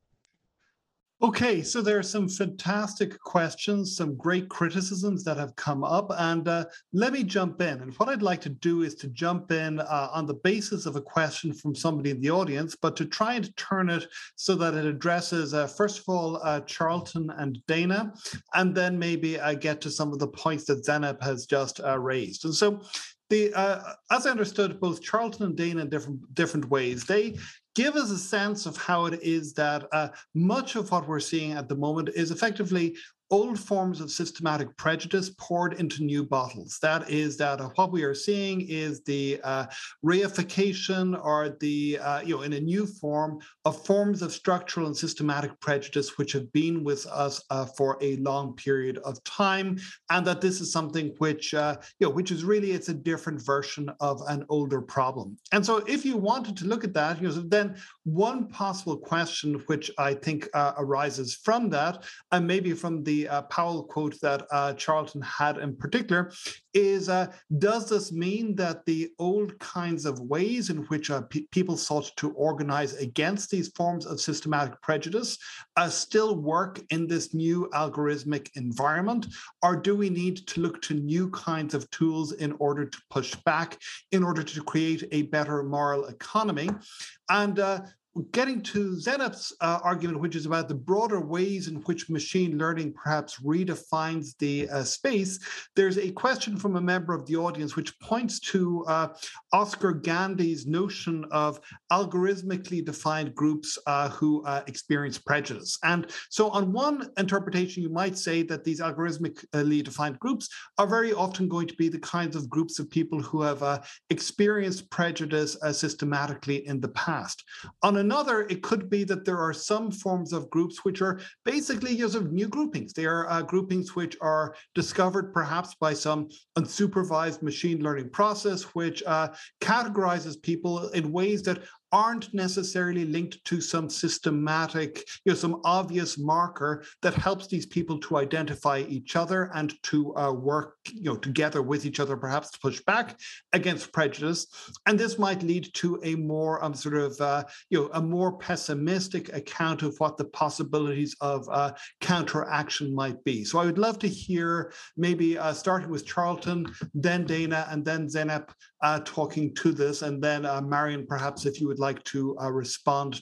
Okay, so there are some fantastic questions, some great criticisms that have come up, and let me jump in. And what I'd like to do is to jump in on the basis of a question from somebody in the audience, but to try and turn it so that it addresses, first of all, Charlton and Dana, and then maybe I get to some of the points that Zeynep has just raised. And so, as I understood, both Charlton and Dana in different ways, they give us a sense of how it is that much of what we're seeing at the moment is effectively old forms of systematic prejudice poured into new bottles. That is that what we are seeing is the reification or the, in a new form of forms of structural and systematic prejudice which have been with us for a long period of time, and that this is something which, which is really, it's a different version of an older problem. And so if you wanted to look at that, then one possible question which I think arises from that, and maybe from the Powell quote that Charlton had in particular, is does this mean that the old kinds of ways in which people sought to organize against these forms of systematic prejudice still work in this new algorithmic environment? Or do we need to look to new kinds of tools in order to push back, in order to create a better moral economy? And getting to Zeynep's argument, which is about the broader ways in which machine learning perhaps redefines the space, there's a question from a member of the audience which points to Oscar Gandy's notion of algorithmically defined groups who experience prejudice. And so on one interpretation, you might say that these algorithmically defined groups are very often going to be the kinds of groups of people who have experienced prejudice systematically in the past. On another, it could be that there are some forms of groups which are basically new groupings. They are groupings which are discovered perhaps by some unsupervised machine learning process, which categorizes people in ways that aren't necessarily linked to some systematic, some obvious marker that helps these people to identify each other and to work, together with each other, perhaps to push back against prejudice. And this might lead to a more a more pessimistic account of what the possibilities of counteraction might be. So I would love to hear, maybe starting with Charlton, then Dana, and then Zeynep talking to this, and then Marion, perhaps if you would like to respond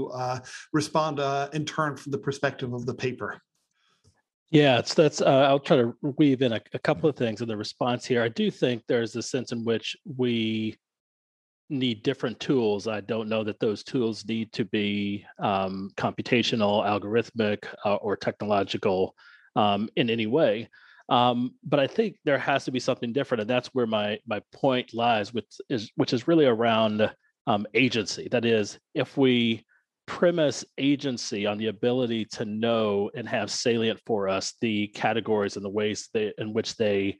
in turn from the perspective of the paper. Yeah, that's. I'll try to weave in a couple of things in the response here. I do think there's a sense in which we need different tools. I don't know that those tools need to be computational, algorithmic, or technological in any way. But I think there has to be something different, and that's where my point lies, which is really around agency. That is, if we premise agency on the ability to know and have salient for us the categories and the ways in which they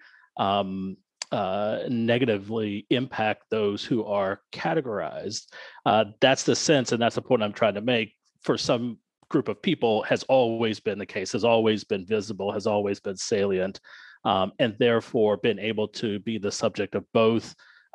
negatively impact those who are categorized, that's the sense, and that's the point I'm trying to make. For some group of people, has always been the case, has always been visible, has always been salient, and therefore been able to be the subject of both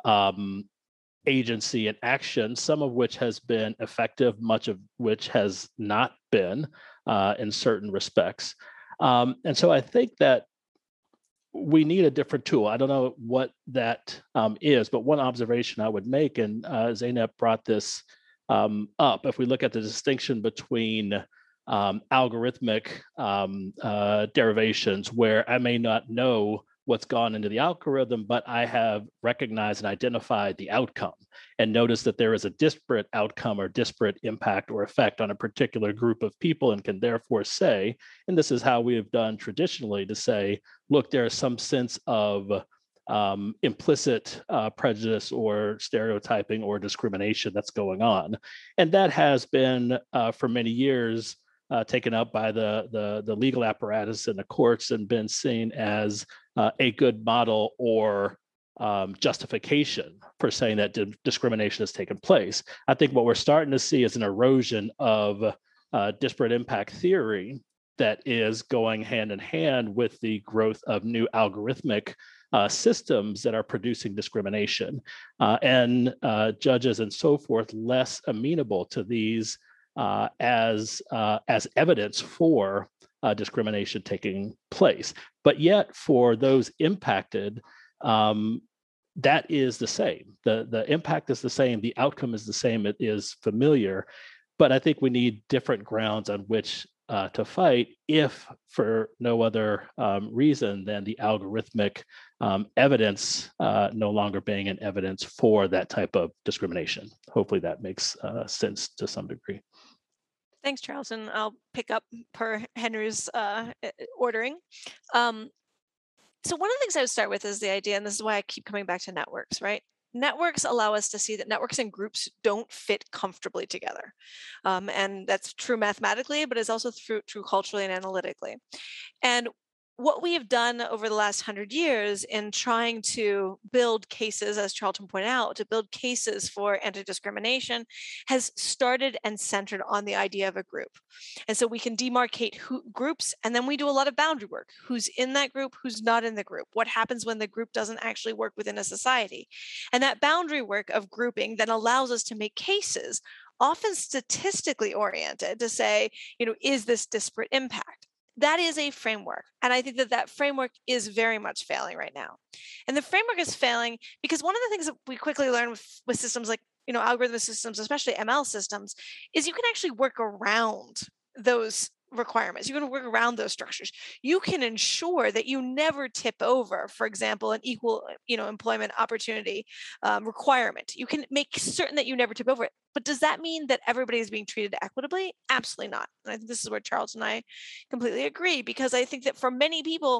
agency and action, some of which has been effective, much of which has not been in certain respects. And so I think that we need a different tool. I don't know what that is, but one observation I would make, and Zeynep brought this up, if we look at the distinction between algorithmic derivations, where I may not know what's gone into the algorithm, but I have recognized and identified the outcome and noticed that there is a disparate outcome or disparate impact or effect on a particular group of people, and can therefore say, and this is how we have done traditionally, to say, look, there is some sense of implicit prejudice or stereotyping or discrimination that's going on. And that has been for many years taken up by the legal apparatus and the courts, and been seen as a good model or justification for saying that discrimination has taken place. I think what we're starting to see is an erosion of disparate impact theory that is going hand in hand with the growth of new algorithmic systems that are producing discrimination, and judges and so forth less amenable to these as evidence for discrimination taking place. But yet, for those impacted, that is the same. The impact is the same. The outcome is the same. It is familiar. But I think we need different grounds on which to fight, if for no other reason than the algorithmic evidence no longer being an evidence for that type of discrimination. Hopefully that makes sense to some degree. Thanks, Charles, and I'll pick up per Henry's ordering. So one of the things I would start with is the idea, and this is why I keep coming back to networks, right? Networks allow us to see that networks and groups don't fit comfortably together. And that's true mathematically, but it's also true culturally and analytically. And what we have done over the last 100 years in trying to build cases, as Charlton pointed out, to build cases for anti-discrimination has started and centered on the idea of a group. And so we can demarcate groups, and then we do a lot of boundary work. Who's in that group, who's not in the group? What happens when the group doesn't actually work within a society? And that boundary work of grouping then allows us to make cases, often statistically oriented, to say, is this disparate impact? That is a framework. And I think that framework is very much failing right now. And the framework is failing because one of the things that we quickly learn with systems like, algorithm systems, especially ML systems, is you can actually work around those requirements. You can work around those structures. You can ensure that you never tip over, for example, an equal, employment opportunity requirement. You can make certain that you never tip over it. But does that mean that everybody is being treated equitably? Absolutely not. And I think this is where Charles and I completely agree, because I think that for many people,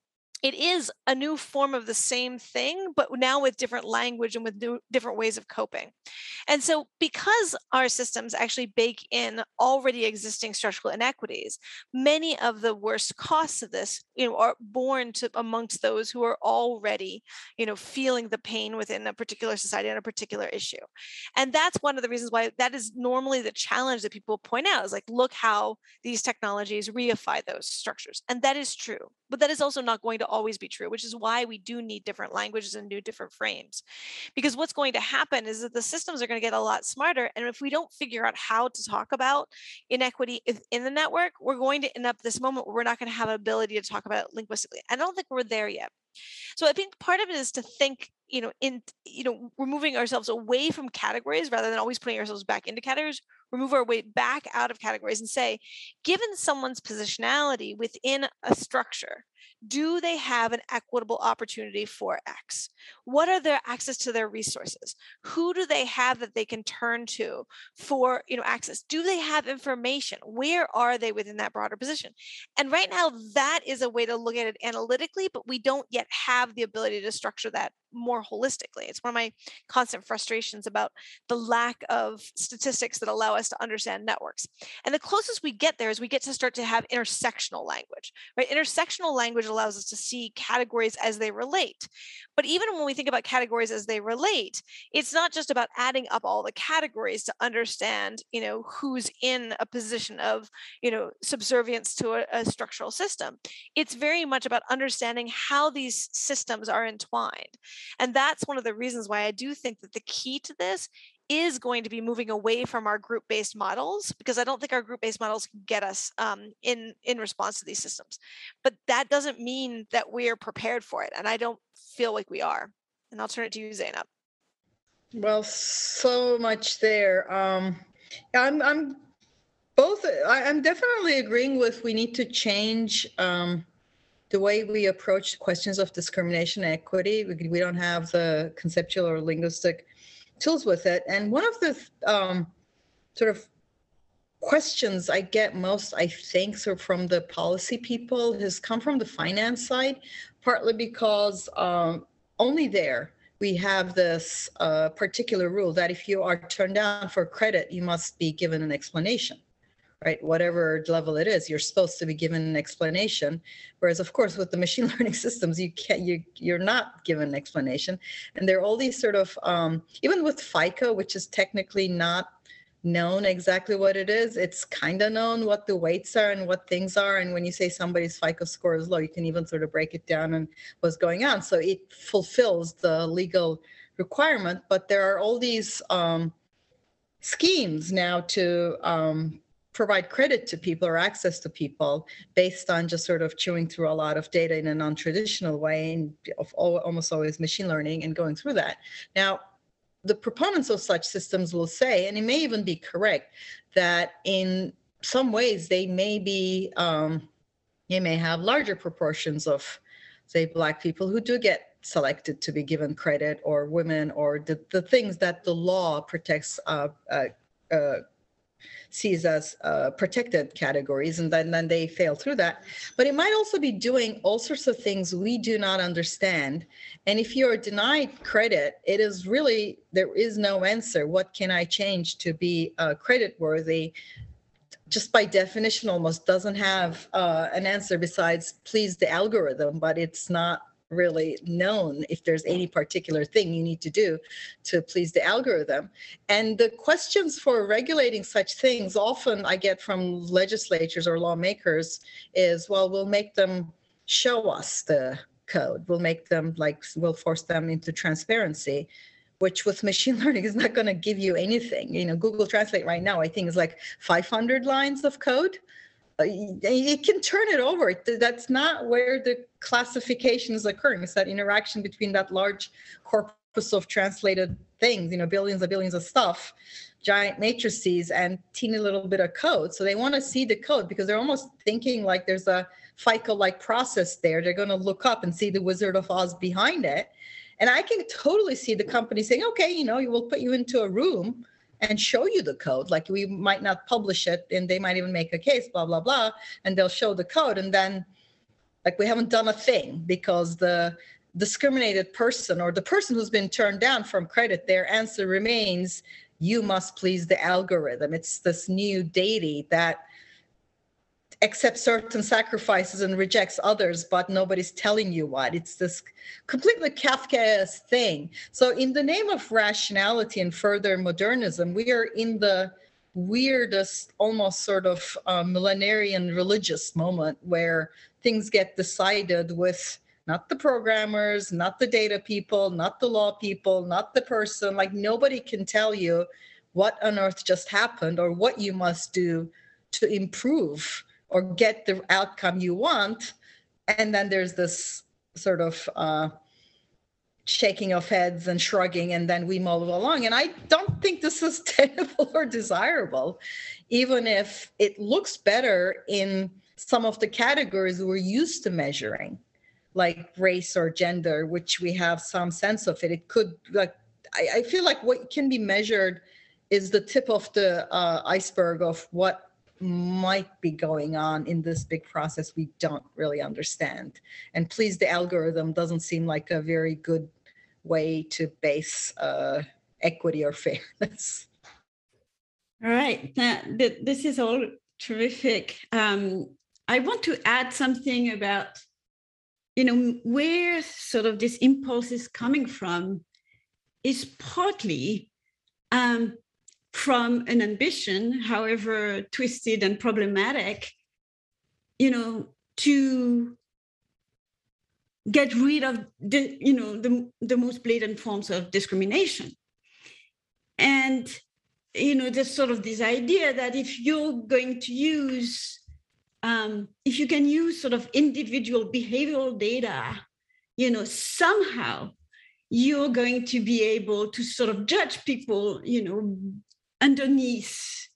it is a new form of the same thing, but now with different language and with different ways of coping. And so because our systems actually bake in already existing structural inequities, many of the worst costs of this, are born amongst those who are already, feeling the pain within a particular society on a particular issue. And that's one of the reasons why that is normally the challenge that people point out, is like, look how these technologies reify those structures. And that is true, but that is also not going to always be true, which is why we do need different languages and new different frames. Because what's going to happen is that the systems are going to get a lot smarter. And if we don't figure out how to talk about inequity in the network, we're going to end up this moment where we're not going to have an ability to talk about it linguistically. I don't think we're there yet. So I think part of it is to think, we're moving ourselves away from categories rather than always putting ourselves back into categories. Remove our way back out of categories and say, given someone's positionality within a structure, do they have an equitable opportunity for X? What are their access to their resources? Who do they have that they can turn to for access? Do they have information? Where are they within that broader position? And right now, that is a way to look at it analytically, but we don't yet have the ability to structure that more holistically. It's one of my constant frustrations about the lack of statistics that allow us to understand networks. And the closest we get there is we get to start to have intersectional language, right? Intersectional language allows us to see categories as they relate. But even when we think about categories as they relate, it's not just about adding up all the categories to understand, who's in a position of, subservience to a structural system. It's very much about understanding how these systems are entwined. And that's one of the reasons why I do think that the key to this is going to be moving away from our group-based models, because I don't think our group-based models can get us in response to these systems. But that doesn't mean that we're prepared for it. And I don't feel like we are. And I'll turn it to you, Zainab. Well, so much there. I'm definitely agreeing with, we need to change the way we approach questions of discrimination and equity. We don't have the conceptual or linguistic tools with it. And one of the sort of questions I get most, I think, from the policy people has come from the finance side, partly because only there we have this particular rule that if you are turned down for credit, you must be given an explanation. Right, whatever level it is, you're supposed to be given an explanation. Whereas, of course, with the machine learning systems, you're not given an explanation. And there are all these sort of, even with FICO, which is technically not known exactly what it is, it's kind of known what the weights are and what things are. And when you say somebody's FICO score is low, you can even sort of break it down and what's going on. So it fulfills the legal requirement. But there are all these schemes now to provide credit to people or access to people based on just sort of chewing through a lot of data in a non-traditional way, and almost always machine learning and going through that. Now, the proponents of such systems will say, and it may even be correct, that in some ways they may be, you may have larger proportions of, say, Black people who do get selected to be given credit, or women, or the things that the law protects sees as protected categories, and then they fail through that. But it might also be doing all sorts of things we do not understand. And if you're denied credit, it is really, there is no answer. What can I change to be credit worthy? Just by definition, almost doesn't have an answer besides please the algorithm, but it's not really known if there's any particular thing you need to do to please the algorithm. And the questions for regulating such things often I get from legislatures or lawmakers is, well, we'll make them show us the code. We'll make them we'll force them into transparency, which with machine learning is not going to give you anything. Google Translate right now, I think, is 500 lines of code. It can turn it over. That's not where the classification is occurring. It's that interaction between that large corpus of translated things, billions and billions of stuff, giant matrices, and teeny little bit of code. So they want to see the code because they're almost thinking like there's a FICO-like process there. They're going to look up and see the Wizard of Oz behind it. And I can totally see the company saying, okay, we'll put you into a room and show you the code. We might not publish it, and they might even make a case, blah, blah, blah, and they'll show the code. And then we haven't done a thing because the discriminated person or the person who's been turned down from credit, their answer remains, you must please the algorithm. It's this new deity that accepts certain sacrifices and rejects others, but nobody's telling you what. It's this completely Kafkaesque thing. So in the name of rationality and further modernism, we are in the weirdest, almost sort of millenarian religious moment where things get decided with not the programmers, not the data people, not the law people, not the person. Nobody can tell you what on earth just happened or what you must do to improve or get the outcome you want. And then there's this sort of shaking of heads and shrugging, and then we mull along. And I don't think this is tenable or desirable, even if it looks better in some of the categories we're used to measuring, like race or gender, which we have some sense of it. It could, I feel like what can be measured is the tip of the iceberg of what might be going on in this big process we don't really understand. And please the algorithm doesn't seem like a very good way to base equity or fairness. All right, this is all terrific. I want to add something about, where sort of this impulse is coming from is partly from an ambition, however twisted and problematic, to get rid of the most blatant forms of discrimination. And, there's sort of this idea that if you're going to use, if you can use sort of individual behavioral data, somehow you're going to be able to sort of judge people, underneath,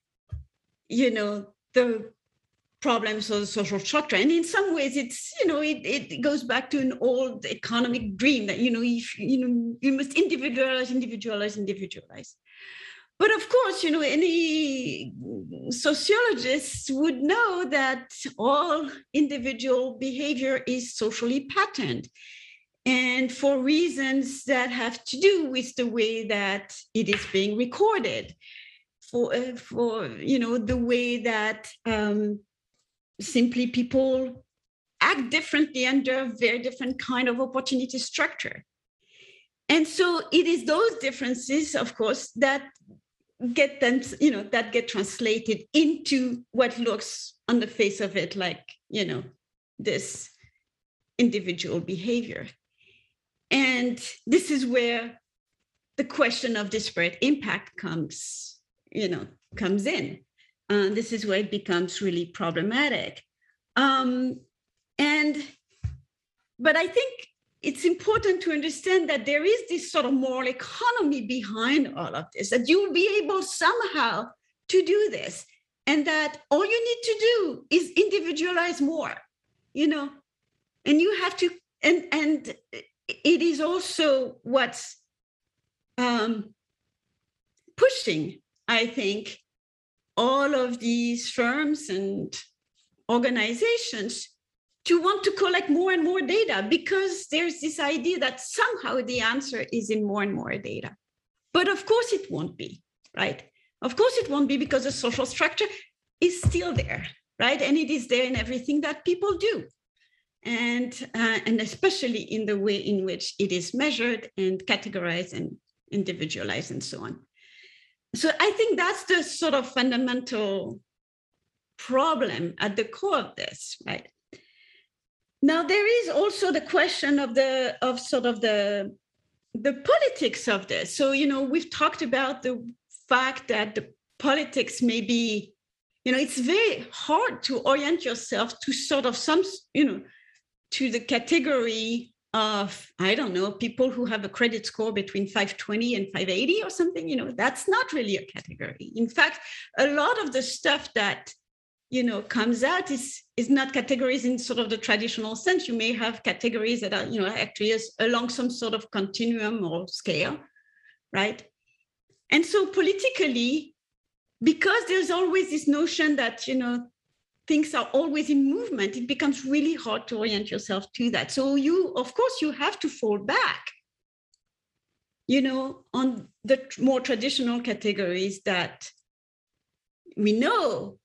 the problems of the social structure. And in some ways, it's, it goes back to an old economic dream that, if, you must individualize. But of course, any sociologists would know that all individual behavior is socially patterned, and for reasons that have to do with the way that it is being recorded, for the way that simply people act differently under a very different kind of opportunity structure. And so it is those differences, of course, that get translated into what looks on the face of it like, this individual behavior. And this is where the question of disparate impact comes in. This is where it becomes really problematic. But I think it's important to understand that there is this sort of moral economy behind all of this, that you'll be able somehow to do this, and that all you need to do is individualize more, and you have to, and it is also what's pushing, I think, all of these firms and organizations to want to collect more and more data, because there's this idea that somehow the answer is in more and more data. But of course it won't be, right? Of course it won't be, because the social structure is still there, right? And it is there in everything that people do. And especially in the way in which it is measured and categorized and individualized and so on. So I think that's the sort of fundamental problem at the core of this, right? Now, there is also the question of the politics of this. So, we've talked about the fact that the politics may be, it's very hard to orient yourself to sort of some, to the category of, I don't know, people who have a credit score between 520 and 580 or something. That's not really a category. In fact, a lot of the stuff that comes out is not categories in sort of the traditional sense. You may have categories that are, actually along some sort of continuum or scale, right? And so politically, because there's always this notion that, things are always in movement, it becomes really hard to orient yourself to that. So of course, you have to fall back, on the more traditional categories that we know,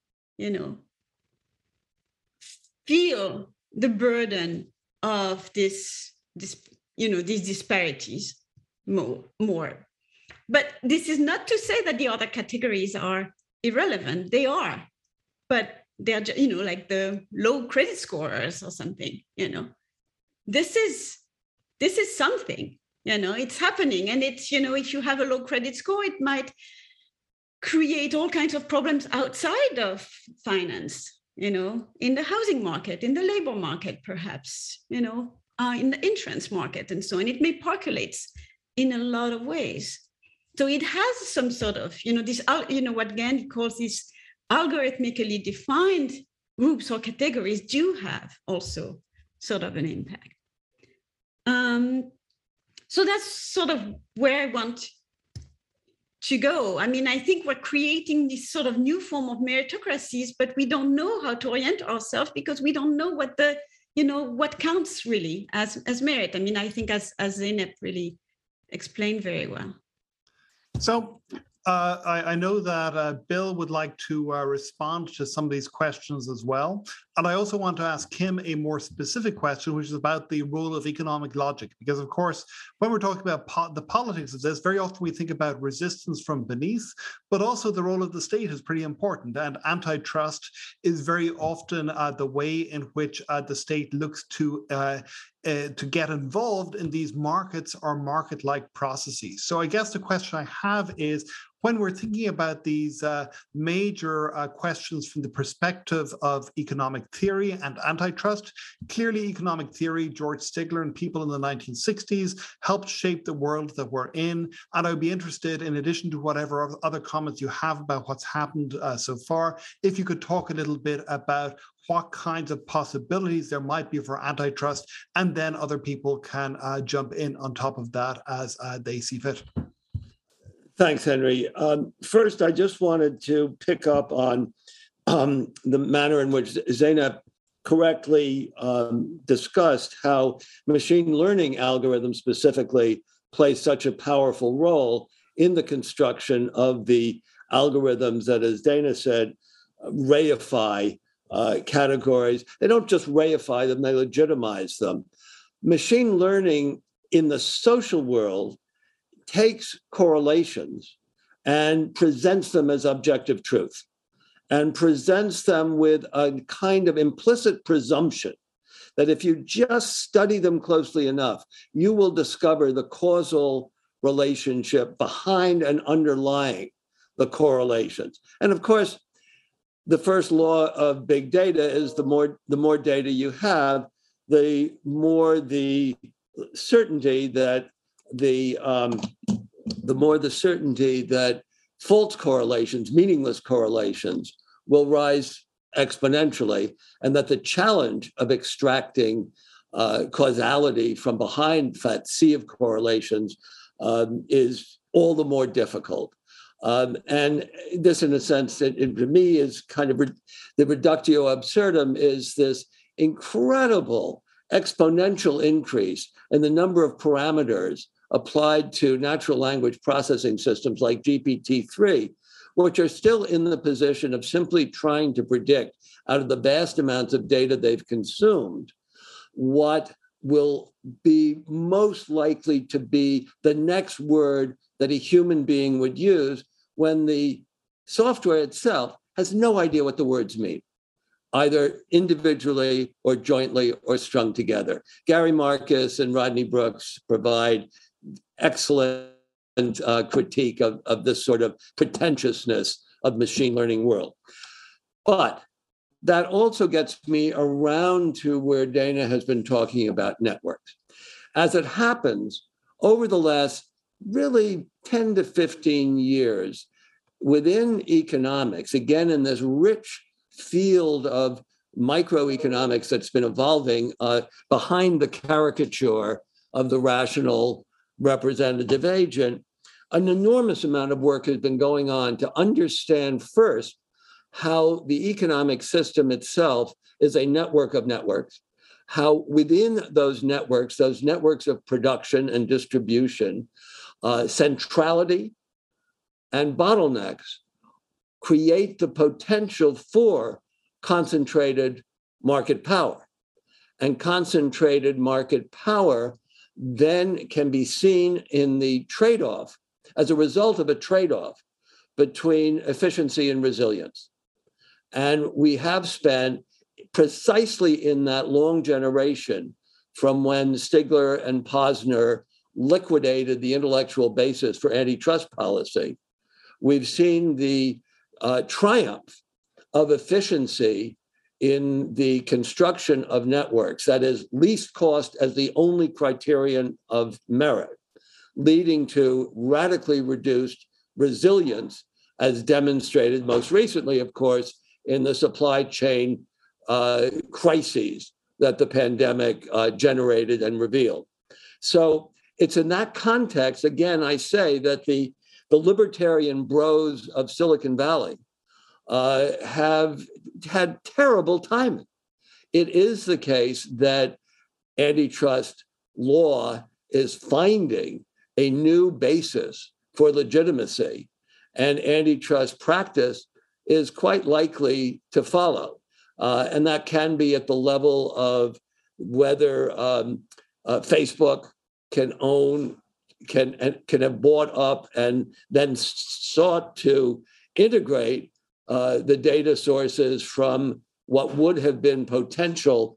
feel the burden of these disparities more. But this is not to say that the other categories are irrelevant. They are, but they're, like the low credit scorers or something. This is something. It's happening, and it's if you have a low credit score, it might create all kinds of problems outside of finance, in the housing market, in the labor market, perhaps, in the insurance market and so on. It may percolate in a lot of ways. So it has some sort of, this, what Gandhi calls these algorithmically defined groups or categories do have also sort of an impact. So that's sort of where I want to go. I mean, I think we're creating this sort of new form of meritocracies, but we don't know how to orient ourselves because we don't know what what counts really as merit. I mean, I think as Zeynep really explained very well. So I know that Bill would like to respond to some of these questions as well. And I also want to ask him a more specific question, which is about the role of economic logic. Because, of course, when we're talking about the politics of this, very often we think about resistance from beneath, but also the role of the state is pretty important. And antitrust is very often the way in which the state looks to get involved in these markets or market-like processes. So I guess the question I have is, when we're thinking about these major questions from the perspective of economic theory and antitrust, clearly economic theory, George Stigler and people in the 1960s helped shape the world that we're in. And I'd be interested, in addition to whatever other comments you have about what's happened so far, if you could talk a little bit about what kinds of possibilities there might be for antitrust, and then other people can jump in on top of that as they see fit. Thanks, Henry. First, I just wanted to pick up on the manner in which Zeynep correctly discussed how machine learning algorithms specifically play such a powerful role in the construction of the algorithms that, as Dana said, reify categories. They don't just reify them, they legitimize them. Machine learning in the social world takes correlations and presents them as objective truth, and presents them with a kind of implicit presumption that if you just study them closely enough, you will discover the causal relationship behind and underlying the correlations. And of course, the first law of big data is the more data you have, the more the certainty that false correlations, meaningless correlations, will rise exponentially, and that the challenge of extracting causality from behind that sea of correlations is all the more difficult. And this, in a sense, to me is kind of the reductio absurdum is this incredible exponential increase in the number of parameters applied to natural language processing systems like GPT-3, which are still in the position of simply trying to predict out of the vast amounts of data they've consumed what will be most likely to be the next word that a human being would use when the software itself has no idea what the words mean, either individually or jointly or strung together. Gary Marcus and Rodney Brooks provide excellent critique of this sort of pretentiousness of machine learning world. But that also gets me around to where Dana has been talking about networks. As it happens, over the last really 10 to 15 years, within economics, again, in this rich field of microeconomics that's been evolving behind the caricature of the rational representative agent, an enormous amount of work has been going on to understand first how the economic system itself is a network of networks, how within those networks of production and distribution, centrality and bottlenecks create the potential for concentrated market power. And concentrated market power then can be seen in the trade-off, as a result of a trade-off between efficiency and resilience. And we have spent precisely in that long generation from when Stigler and Posner liquidated the intellectual basis for antitrust policy, we've seen the triumph of efficiency in the construction of networks, that is, least cost as the only criterion of merit, leading to radically reduced resilience, as demonstrated most recently, of course, in the supply chain crises that the pandemic generated and revealed. So it's in that context, again, I say that the libertarian bros of Silicon Valley have had terrible timing. It is the case that antitrust law is finding a new basis for legitimacy, and antitrust practice is quite likely to follow. And that can be at the level of whether Facebook can have bought up and then sought to integrate the data sources from what would have been potential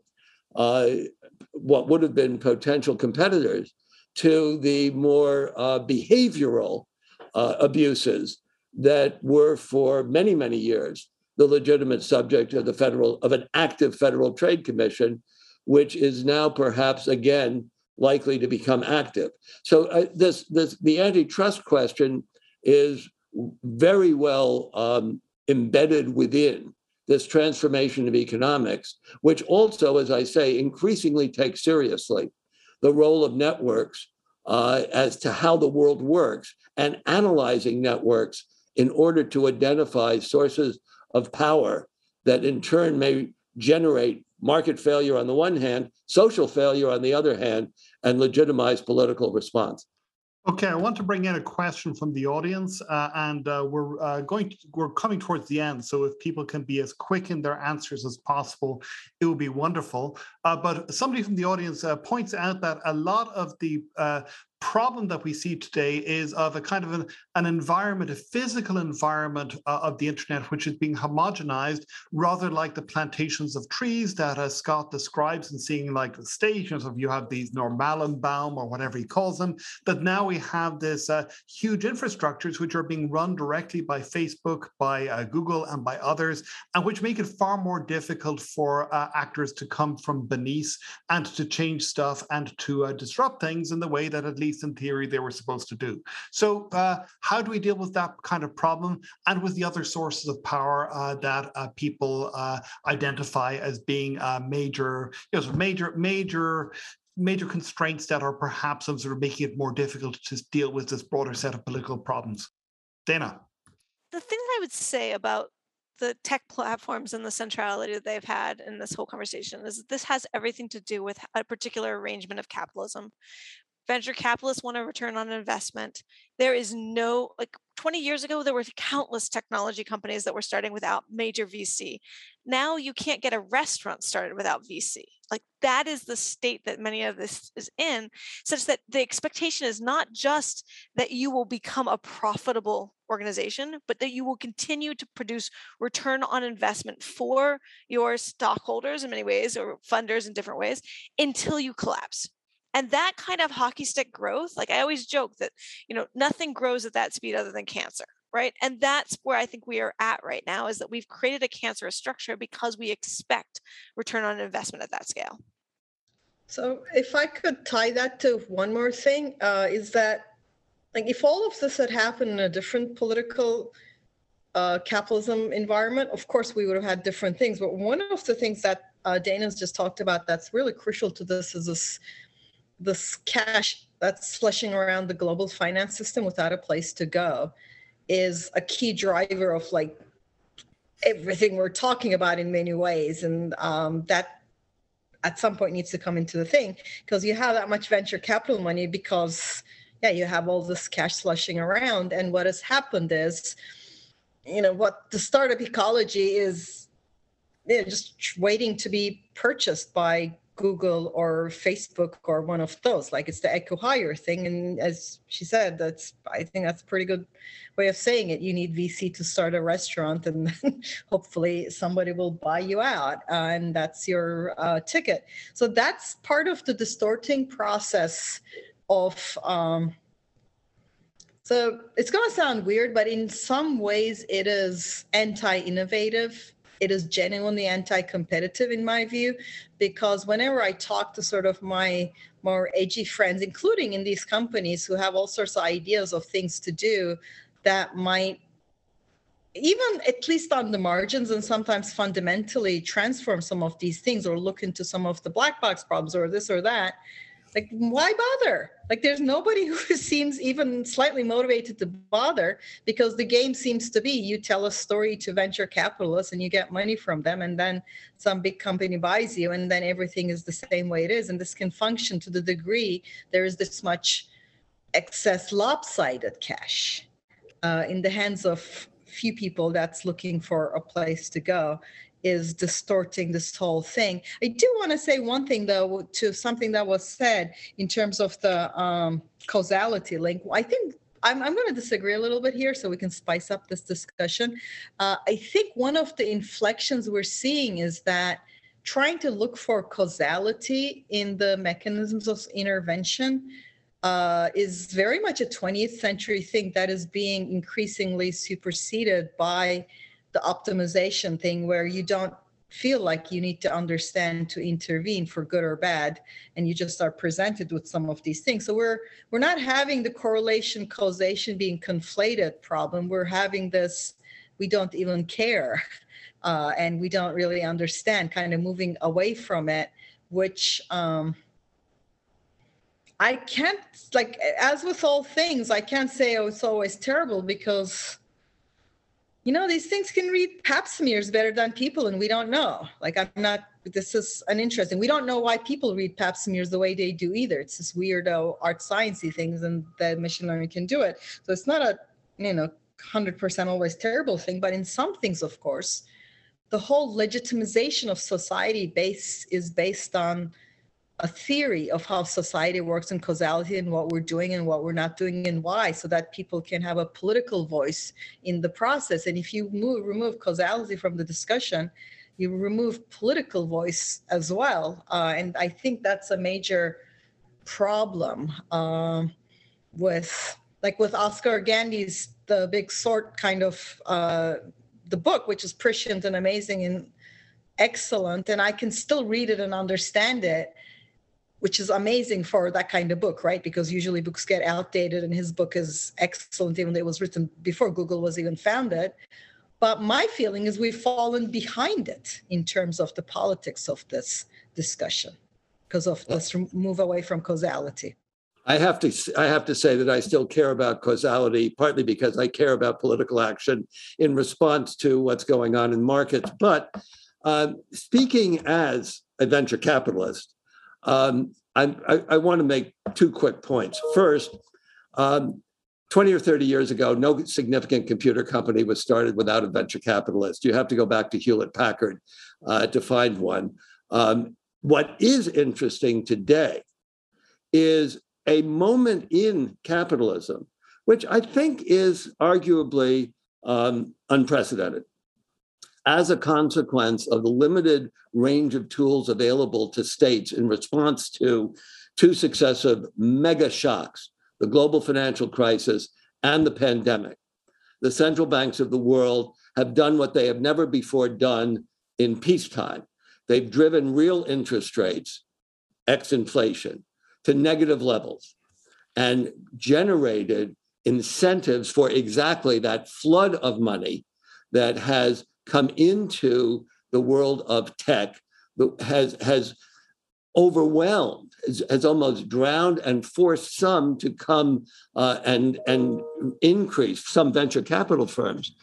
competitors to the more behavioral abuses that were for many, many years the legitimate subject of an active Federal Trade Commission, which is now perhaps again likely to become active. So the antitrust question is very well embedded within this transformation of economics, which also, as I say, increasingly takes seriously the role of networks as to how the world works and analyzing networks in order to identify sources of power that in turn may generate market failure on the one hand, social failure on the other hand, and legitimize political response. Okay, I want to bring in a question from the audience, and we're coming towards the end. So if people can be as quick in their answers as possible, it would be wonderful. But somebody from the audience points out that a lot of the problem that we see today is of a kind of an environment, a physical environment of the internet, which is being homogenized, rather like the plantations of trees that Scott describes and seeing like the stations of you have these Normalenbaum or whatever he calls them, that now we have this huge infrastructures which are being run directly by Facebook, by Google and by others, and which make it far more difficult for actors to come from beneath and to change stuff and to disrupt things in the way that at least in theory they were supposed to do. So how do we deal with that kind of problem and with the other sources of power that people identify as being major constraints that are perhaps sort of making it more difficult to deal with this broader set of political problems? Dana. the thing that I would say about the tech platforms and the centrality that they've had in this whole conversation is this has everything to do with a particular arrangement of capitalism. Venture capitalists want a return on investment. There is no, like 20 years ago, there were countless technology companies that were starting without major VC. Now you can't get a restaurant started without VC. Like that is the state that many of this is in, such that the expectation is not just that you will become a profitable organization, but that you will continue to produce return on investment for your stockholders in many ways, or funders in different ways, until you collapse. And that kind of hockey stick growth, like I always joke that, nothing grows at that speed other than cancer, right? And that's where I think we are at right now, is that we've created a cancerous structure because we expect return on investment at that scale. So if I could tie that to one more thing, is that, like, if all of this had happened in a different political capitalism environment, of course, we would have had different things. But one of the things that Dana's just talked about that's really crucial to this is this cash that's slushing around the global finance system without a place to go is a key driver of like everything we're talking about in many ways. And that at some point needs to come into the thing, because you have that much venture capital money because, you have all this cash slushing around. And what has happened is, what the startup ecology is, just waiting to be purchased by Google or Facebook or one of those. Like it's the acqui-hire thing. And as she said, I think that's a pretty good way of saying it. You need VC to start a restaurant, and then hopefully somebody will buy you out, and that's your ticket. So that's part of the distorting process of, so it's going to sound weird, but in some ways it is anti-innovative. It is genuinely anti-competitive in my view, because whenever I talk to sort of my more edgy friends, including in these companies who have all sorts of ideas of things to do that might, even at least on the margins and sometimes fundamentally transform some of these things or look into some of the black box problems or this or that, like, why bother? Like, there's nobody who seems even slightly motivated to bother, because the game seems to be you tell a story to venture capitalists and you get money from them, and then some big company buys you, and then everything is the same way it is. And this can function to the degree there is this much excess lopsided cash in the hands of few people that's looking for a place to go, is distorting this whole thing. I do want to say one thing, though, to something that was said in terms of the causality link. I think I'm going to disagree a little bit here so we can spice up this discussion. I think one of the inflections we're seeing is that trying to look for causality in the mechanisms of intervention is very much a 20th century thing that is being increasingly superseded by the optimization thing, where you don't feel like you need to understand to intervene for good or bad, and you just are presented with some of these things. So we're not having the correlation causation being conflated problem. We're having this, we don't even care, and we don't really understand, kind of moving away from it, which I can't, like, as with all things, I can't say, oh, it's always terrible, because these things can read pap smears better than people, and we don't know. Like, this is an interesting, we don't know why people read pap smears the way they do either. It's this weirdo art sciencey things, and that machine learning can do it. So it's not a, 100% always terrible thing, but in some things, of course, the whole legitimization of society is based on a theory of how society works and causality and what we're doing and what we're not doing and why, so that people can have a political voice in the process. And if you remove causality from the discussion, you remove political voice as well. And I think that's a major problem with Oscar Gandy's The Big Sort kind of the book, which is prescient and amazing and excellent. And I can still read it and understand it, which is amazing for that kind of book, right? Because usually books get outdated, and his book is excellent, even though it was written before Google was even founded. But my feeling is we've fallen behind it in terms of the politics of this discussion because of this move away from causality. I have to say that I still care about causality, partly because I care about political action in response to what's going on in markets. But speaking as a venture capitalist, I want to make two quick points. First, 20 or 30 years ago, no significant computer company was started without a venture capitalist. You have to go back to Hewlett Packard to find one. What is interesting today is a moment in capitalism, which I think is arguably unprecedented, as a consequence of the limited range of tools available to states in response to two successive mega shocks, the global financial crisis and the pandemic. The central banks of the world have done what they have never before done in peacetime. They've driven real interest rates, ex-inflation, to negative levels and generated incentives for exactly that flood of money that has come into the world of tech, has overwhelmed, has almost drowned and forced some to come and increase, some venture capital firms,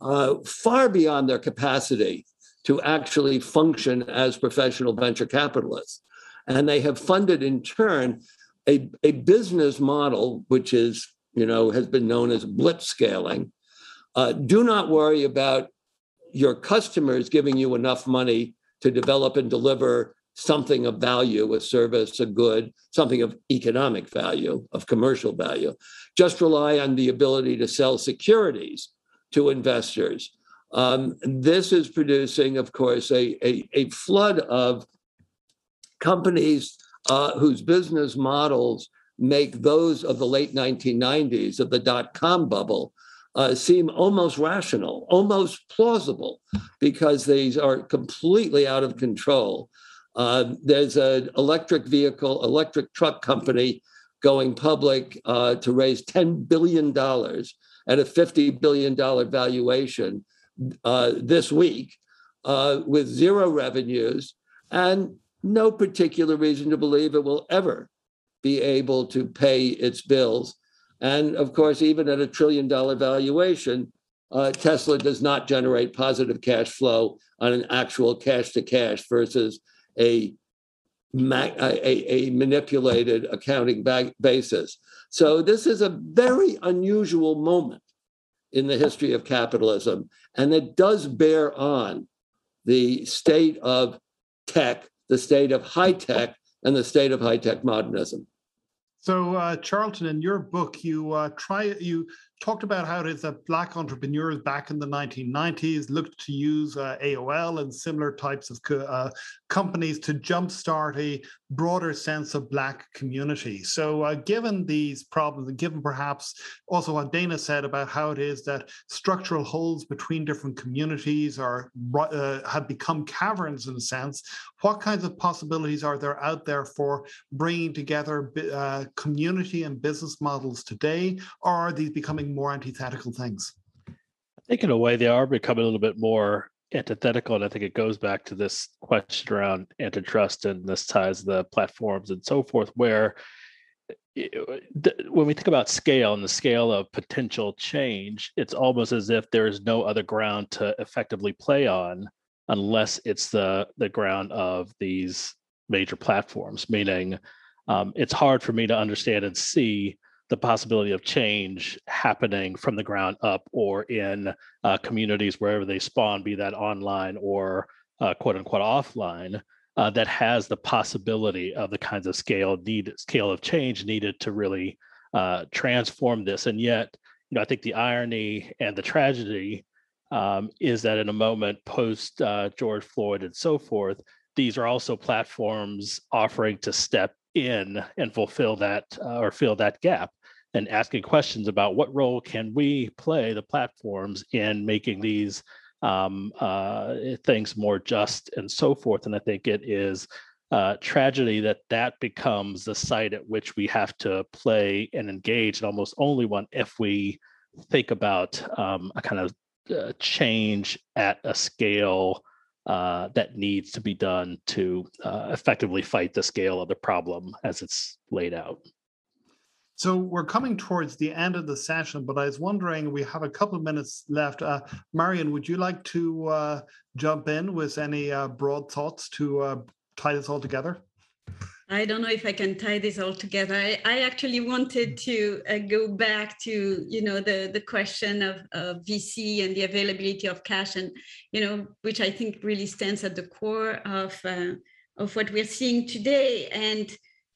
far beyond their capacity to actually function as professional venture capitalists. And they have funded, in turn, a business model, which is, has been known as blitzscaling. Do not worry about your customers giving you enough money to develop and deliver something of value, a service, a good, something of economic value, of commercial value. Just rely on the ability to sell securities to investors. This is producing, of course, a flood of companies whose business models make those of the late 1990s, of the dot-com bubble, seem almost rational, almost plausible, because these are completely out of control. There's an electric truck company going public to raise $10 billion at a $50 billion valuation this week with zero revenues and no particular reason to believe it will ever be able to pay its bills. And of course, even at a $1 trillion valuation, Tesla does not generate positive cash flow on an actual cash to cash versus a manipulated accounting basis. So this is a very unusual moment in the history of capitalism, and it does bear on the state of tech, the state of high tech, and the state of high tech modernism. So, Charlton, in your book, you talked about how it is that Black entrepreneurs back in the 1990s looked to use AOL and similar types of companies to jumpstart a broader sense of Black community. So given these problems, and given perhaps also what Dana said about how it is that structural holes between different communities have become caverns in a sense, what kinds of possibilities are there out there for bringing together community and business models today, or are these becoming more antithetical things? I think in a way they are becoming a little bit more antithetical, and I think it goes back to this question around antitrust and this ties the platforms and so forth, where when we think about scale and the scale of potential change, it's almost as if there is no other ground to effectively play on unless it's the ground of these major platforms, meaning it's hard for me to understand and see the possibility of change happening from the ground up or in communities wherever they spawn, be that online or quote unquote offline, that has the possibility of the kinds of scale of change needed to really transform this. And yet, I think the irony and the tragedy is that in a moment post George Floyd and so forth, these are also platforms offering to step in and fulfill that or fill that gap, and asking questions about what role can we play, the platforms, in making these things more just and so forth. And I think it is tragedy that becomes the site at which we have to play and engage, and almost only one if we think about a kind of change at a scale that needs to be done to effectively fight the scale of the problem as it's laid out. So we're coming towards the end of the session, but I was wondering, we have a couple of minutes left. Marion, would you like to jump in with any broad thoughts to tie this all together? I don't know if I can tie this all together. I actually wanted to go back to, the question of VC and the availability of cash, and, which I think really stands at the core of what we're seeing today. And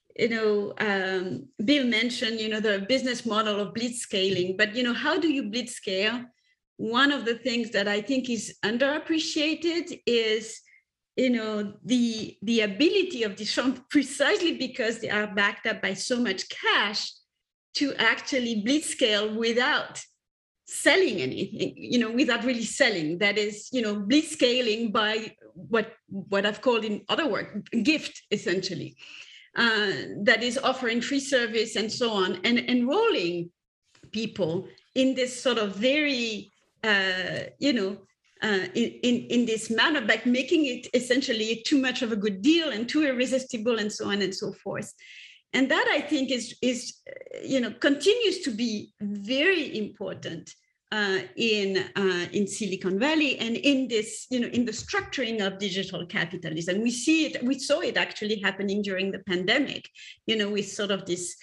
Bill mentioned, the business model of blitzscaling, but, how do you blitzscale? One of the things that I think is underappreciated is, the ability of these firms, precisely because they are backed up by so much cash, to actually blitzscale without selling anything, without really selling. That is, blitzscaling by what I've called, in other words, gift, essentially. That is offering free service and so on, and enrolling people in this sort of very, in this manner, but making it essentially too much of a good deal and too irresistible and so on and so forth. And that, I think, is continues to be very important in Silicon Valley and in this, in the structuring of digital capitalism. We saw it actually happening during the pandemic, with sort of this,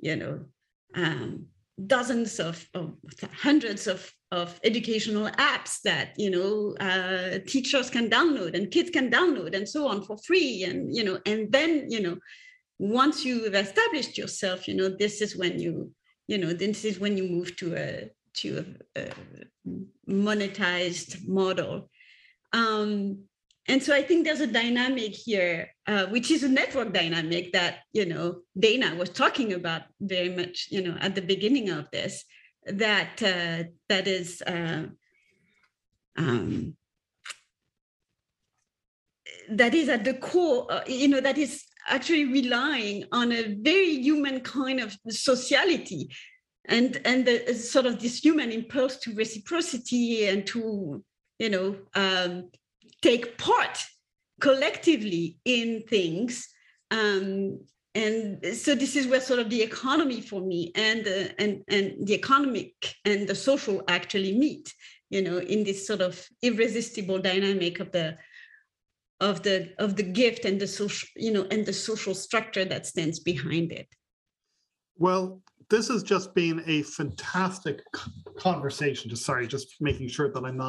dozens of hundreds of educational apps that, teachers can download and kids can download and so on for free. And, and then, once you've established yourself, this is when you move to a monetized model. And so I think there's a dynamic here, which is a network dynamic that, Dana was talking about very much, at the beginning of this, that is at the core, that is actually relying on a very human kind of sociality. And the sort of this human impulse to reciprocity and to, take part collectively in things. And so this is where sort of the economy for me and the economic and the social actually meet, in this sort of irresistible dynamic of the gift and the social, and the social structure that stands behind it. Well, this has just been a fantastic conversation. Just making sure that I'm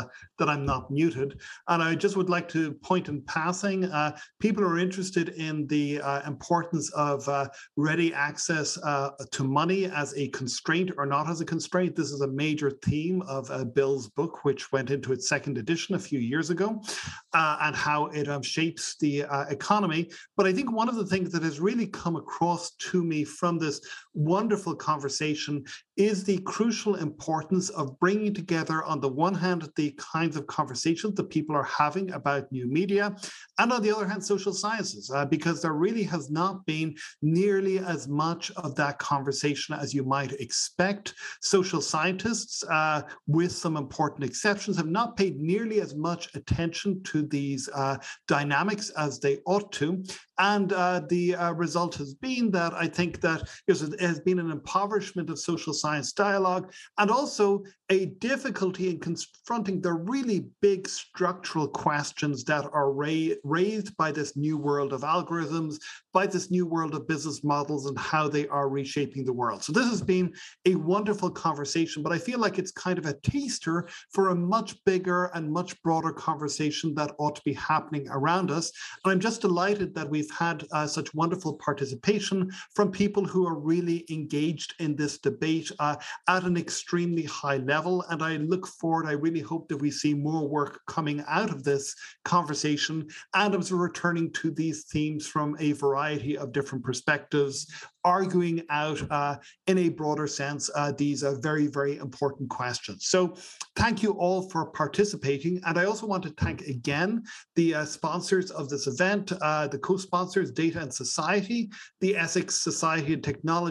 not muted. And I just would like to point in passing, people are interested in the importance of ready access to money as a constraint or not as a constraint. This is a major theme of Bill's book, which went into its second edition a few years ago, and how it shapes the economy. But I think one of the things that has really come across to me from this wonderful conversation is the crucial importance of bringing together, on the one hand, the kinds of conversations that people are having about new media, and on the other hand, social sciences, because there really has not been nearly as much of that conversation as you might expect. Social scientists, with some important exceptions, have not paid nearly as much attention to these dynamics as they ought to. And the result has been that I think that there has been an impoverishment of social science dialogue, and also a difficulty in confronting the really big structural questions that are raised by this new world of algorithms, by this new world of business models, and how they are reshaping the world. So this has been a wonderful conversation, but I feel like it's kind of a taster for a much bigger and much broader conversation that ought to be happening around us. And I'm just delighted that we've had such wonderful participation from people who are really engaged in this debate at an extremely high level. And I look forward, I really hope that we see more work coming out of this conversation, and as we're returning to these themes from a variety of different perspectives, arguing out in a broader sense these are very, very important questions. So thank you all for participating. And I also want to thank again the sponsors of this event, the co-sponsors, Data and Society, the Essex Society and Technology Hub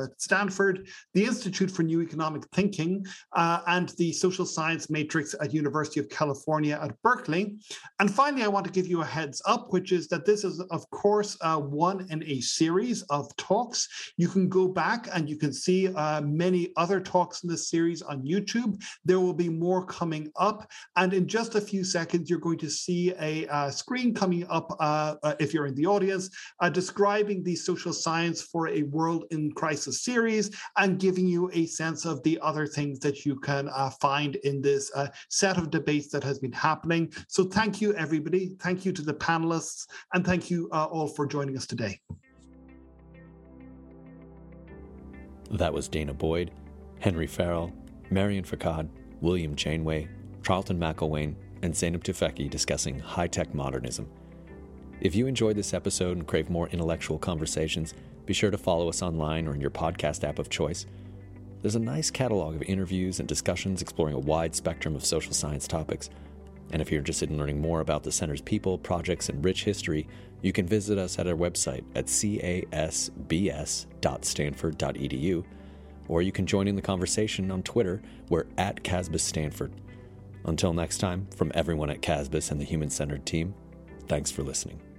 at Stanford, the Institute for New Economic Thinking, and the Social Science Matrix at University of California at Berkeley. And finally, I want to give you a heads up, which is that this is, of course, one in a series of talks. You can go back and you can see many other talks in this series on YouTube. There will be more coming up. And in just a few seconds, you're going to see a screen coming up, if you're in the audience, describing the Social Science for a World in Crisis series and giving you a sense of the other things that you can find in this set of debates that has been happening. So thank you, everybody. Thank you to the panelists, and thank you all for joining us today. That was Dana Boyd, Henry Farrell, Marian Fakhad, William Janeway, Charlton McIlwain, and Zeynep Tufekci discussing high-tech modernism. If you enjoyed this episode and crave more intellectual conversations, be sure to follow us online or in your podcast app of choice. There's a nice catalog of interviews and discussions exploring a wide spectrum of social science topics. And if you're interested in learning more about the Center's people, projects, and rich history, you can visit us at our website at casbs.stanford.edu, or you can join in the conversation on Twitter. We're at Casbis Stanford. Until next time, from everyone at Casbis and the Human Centered team, thanks for listening.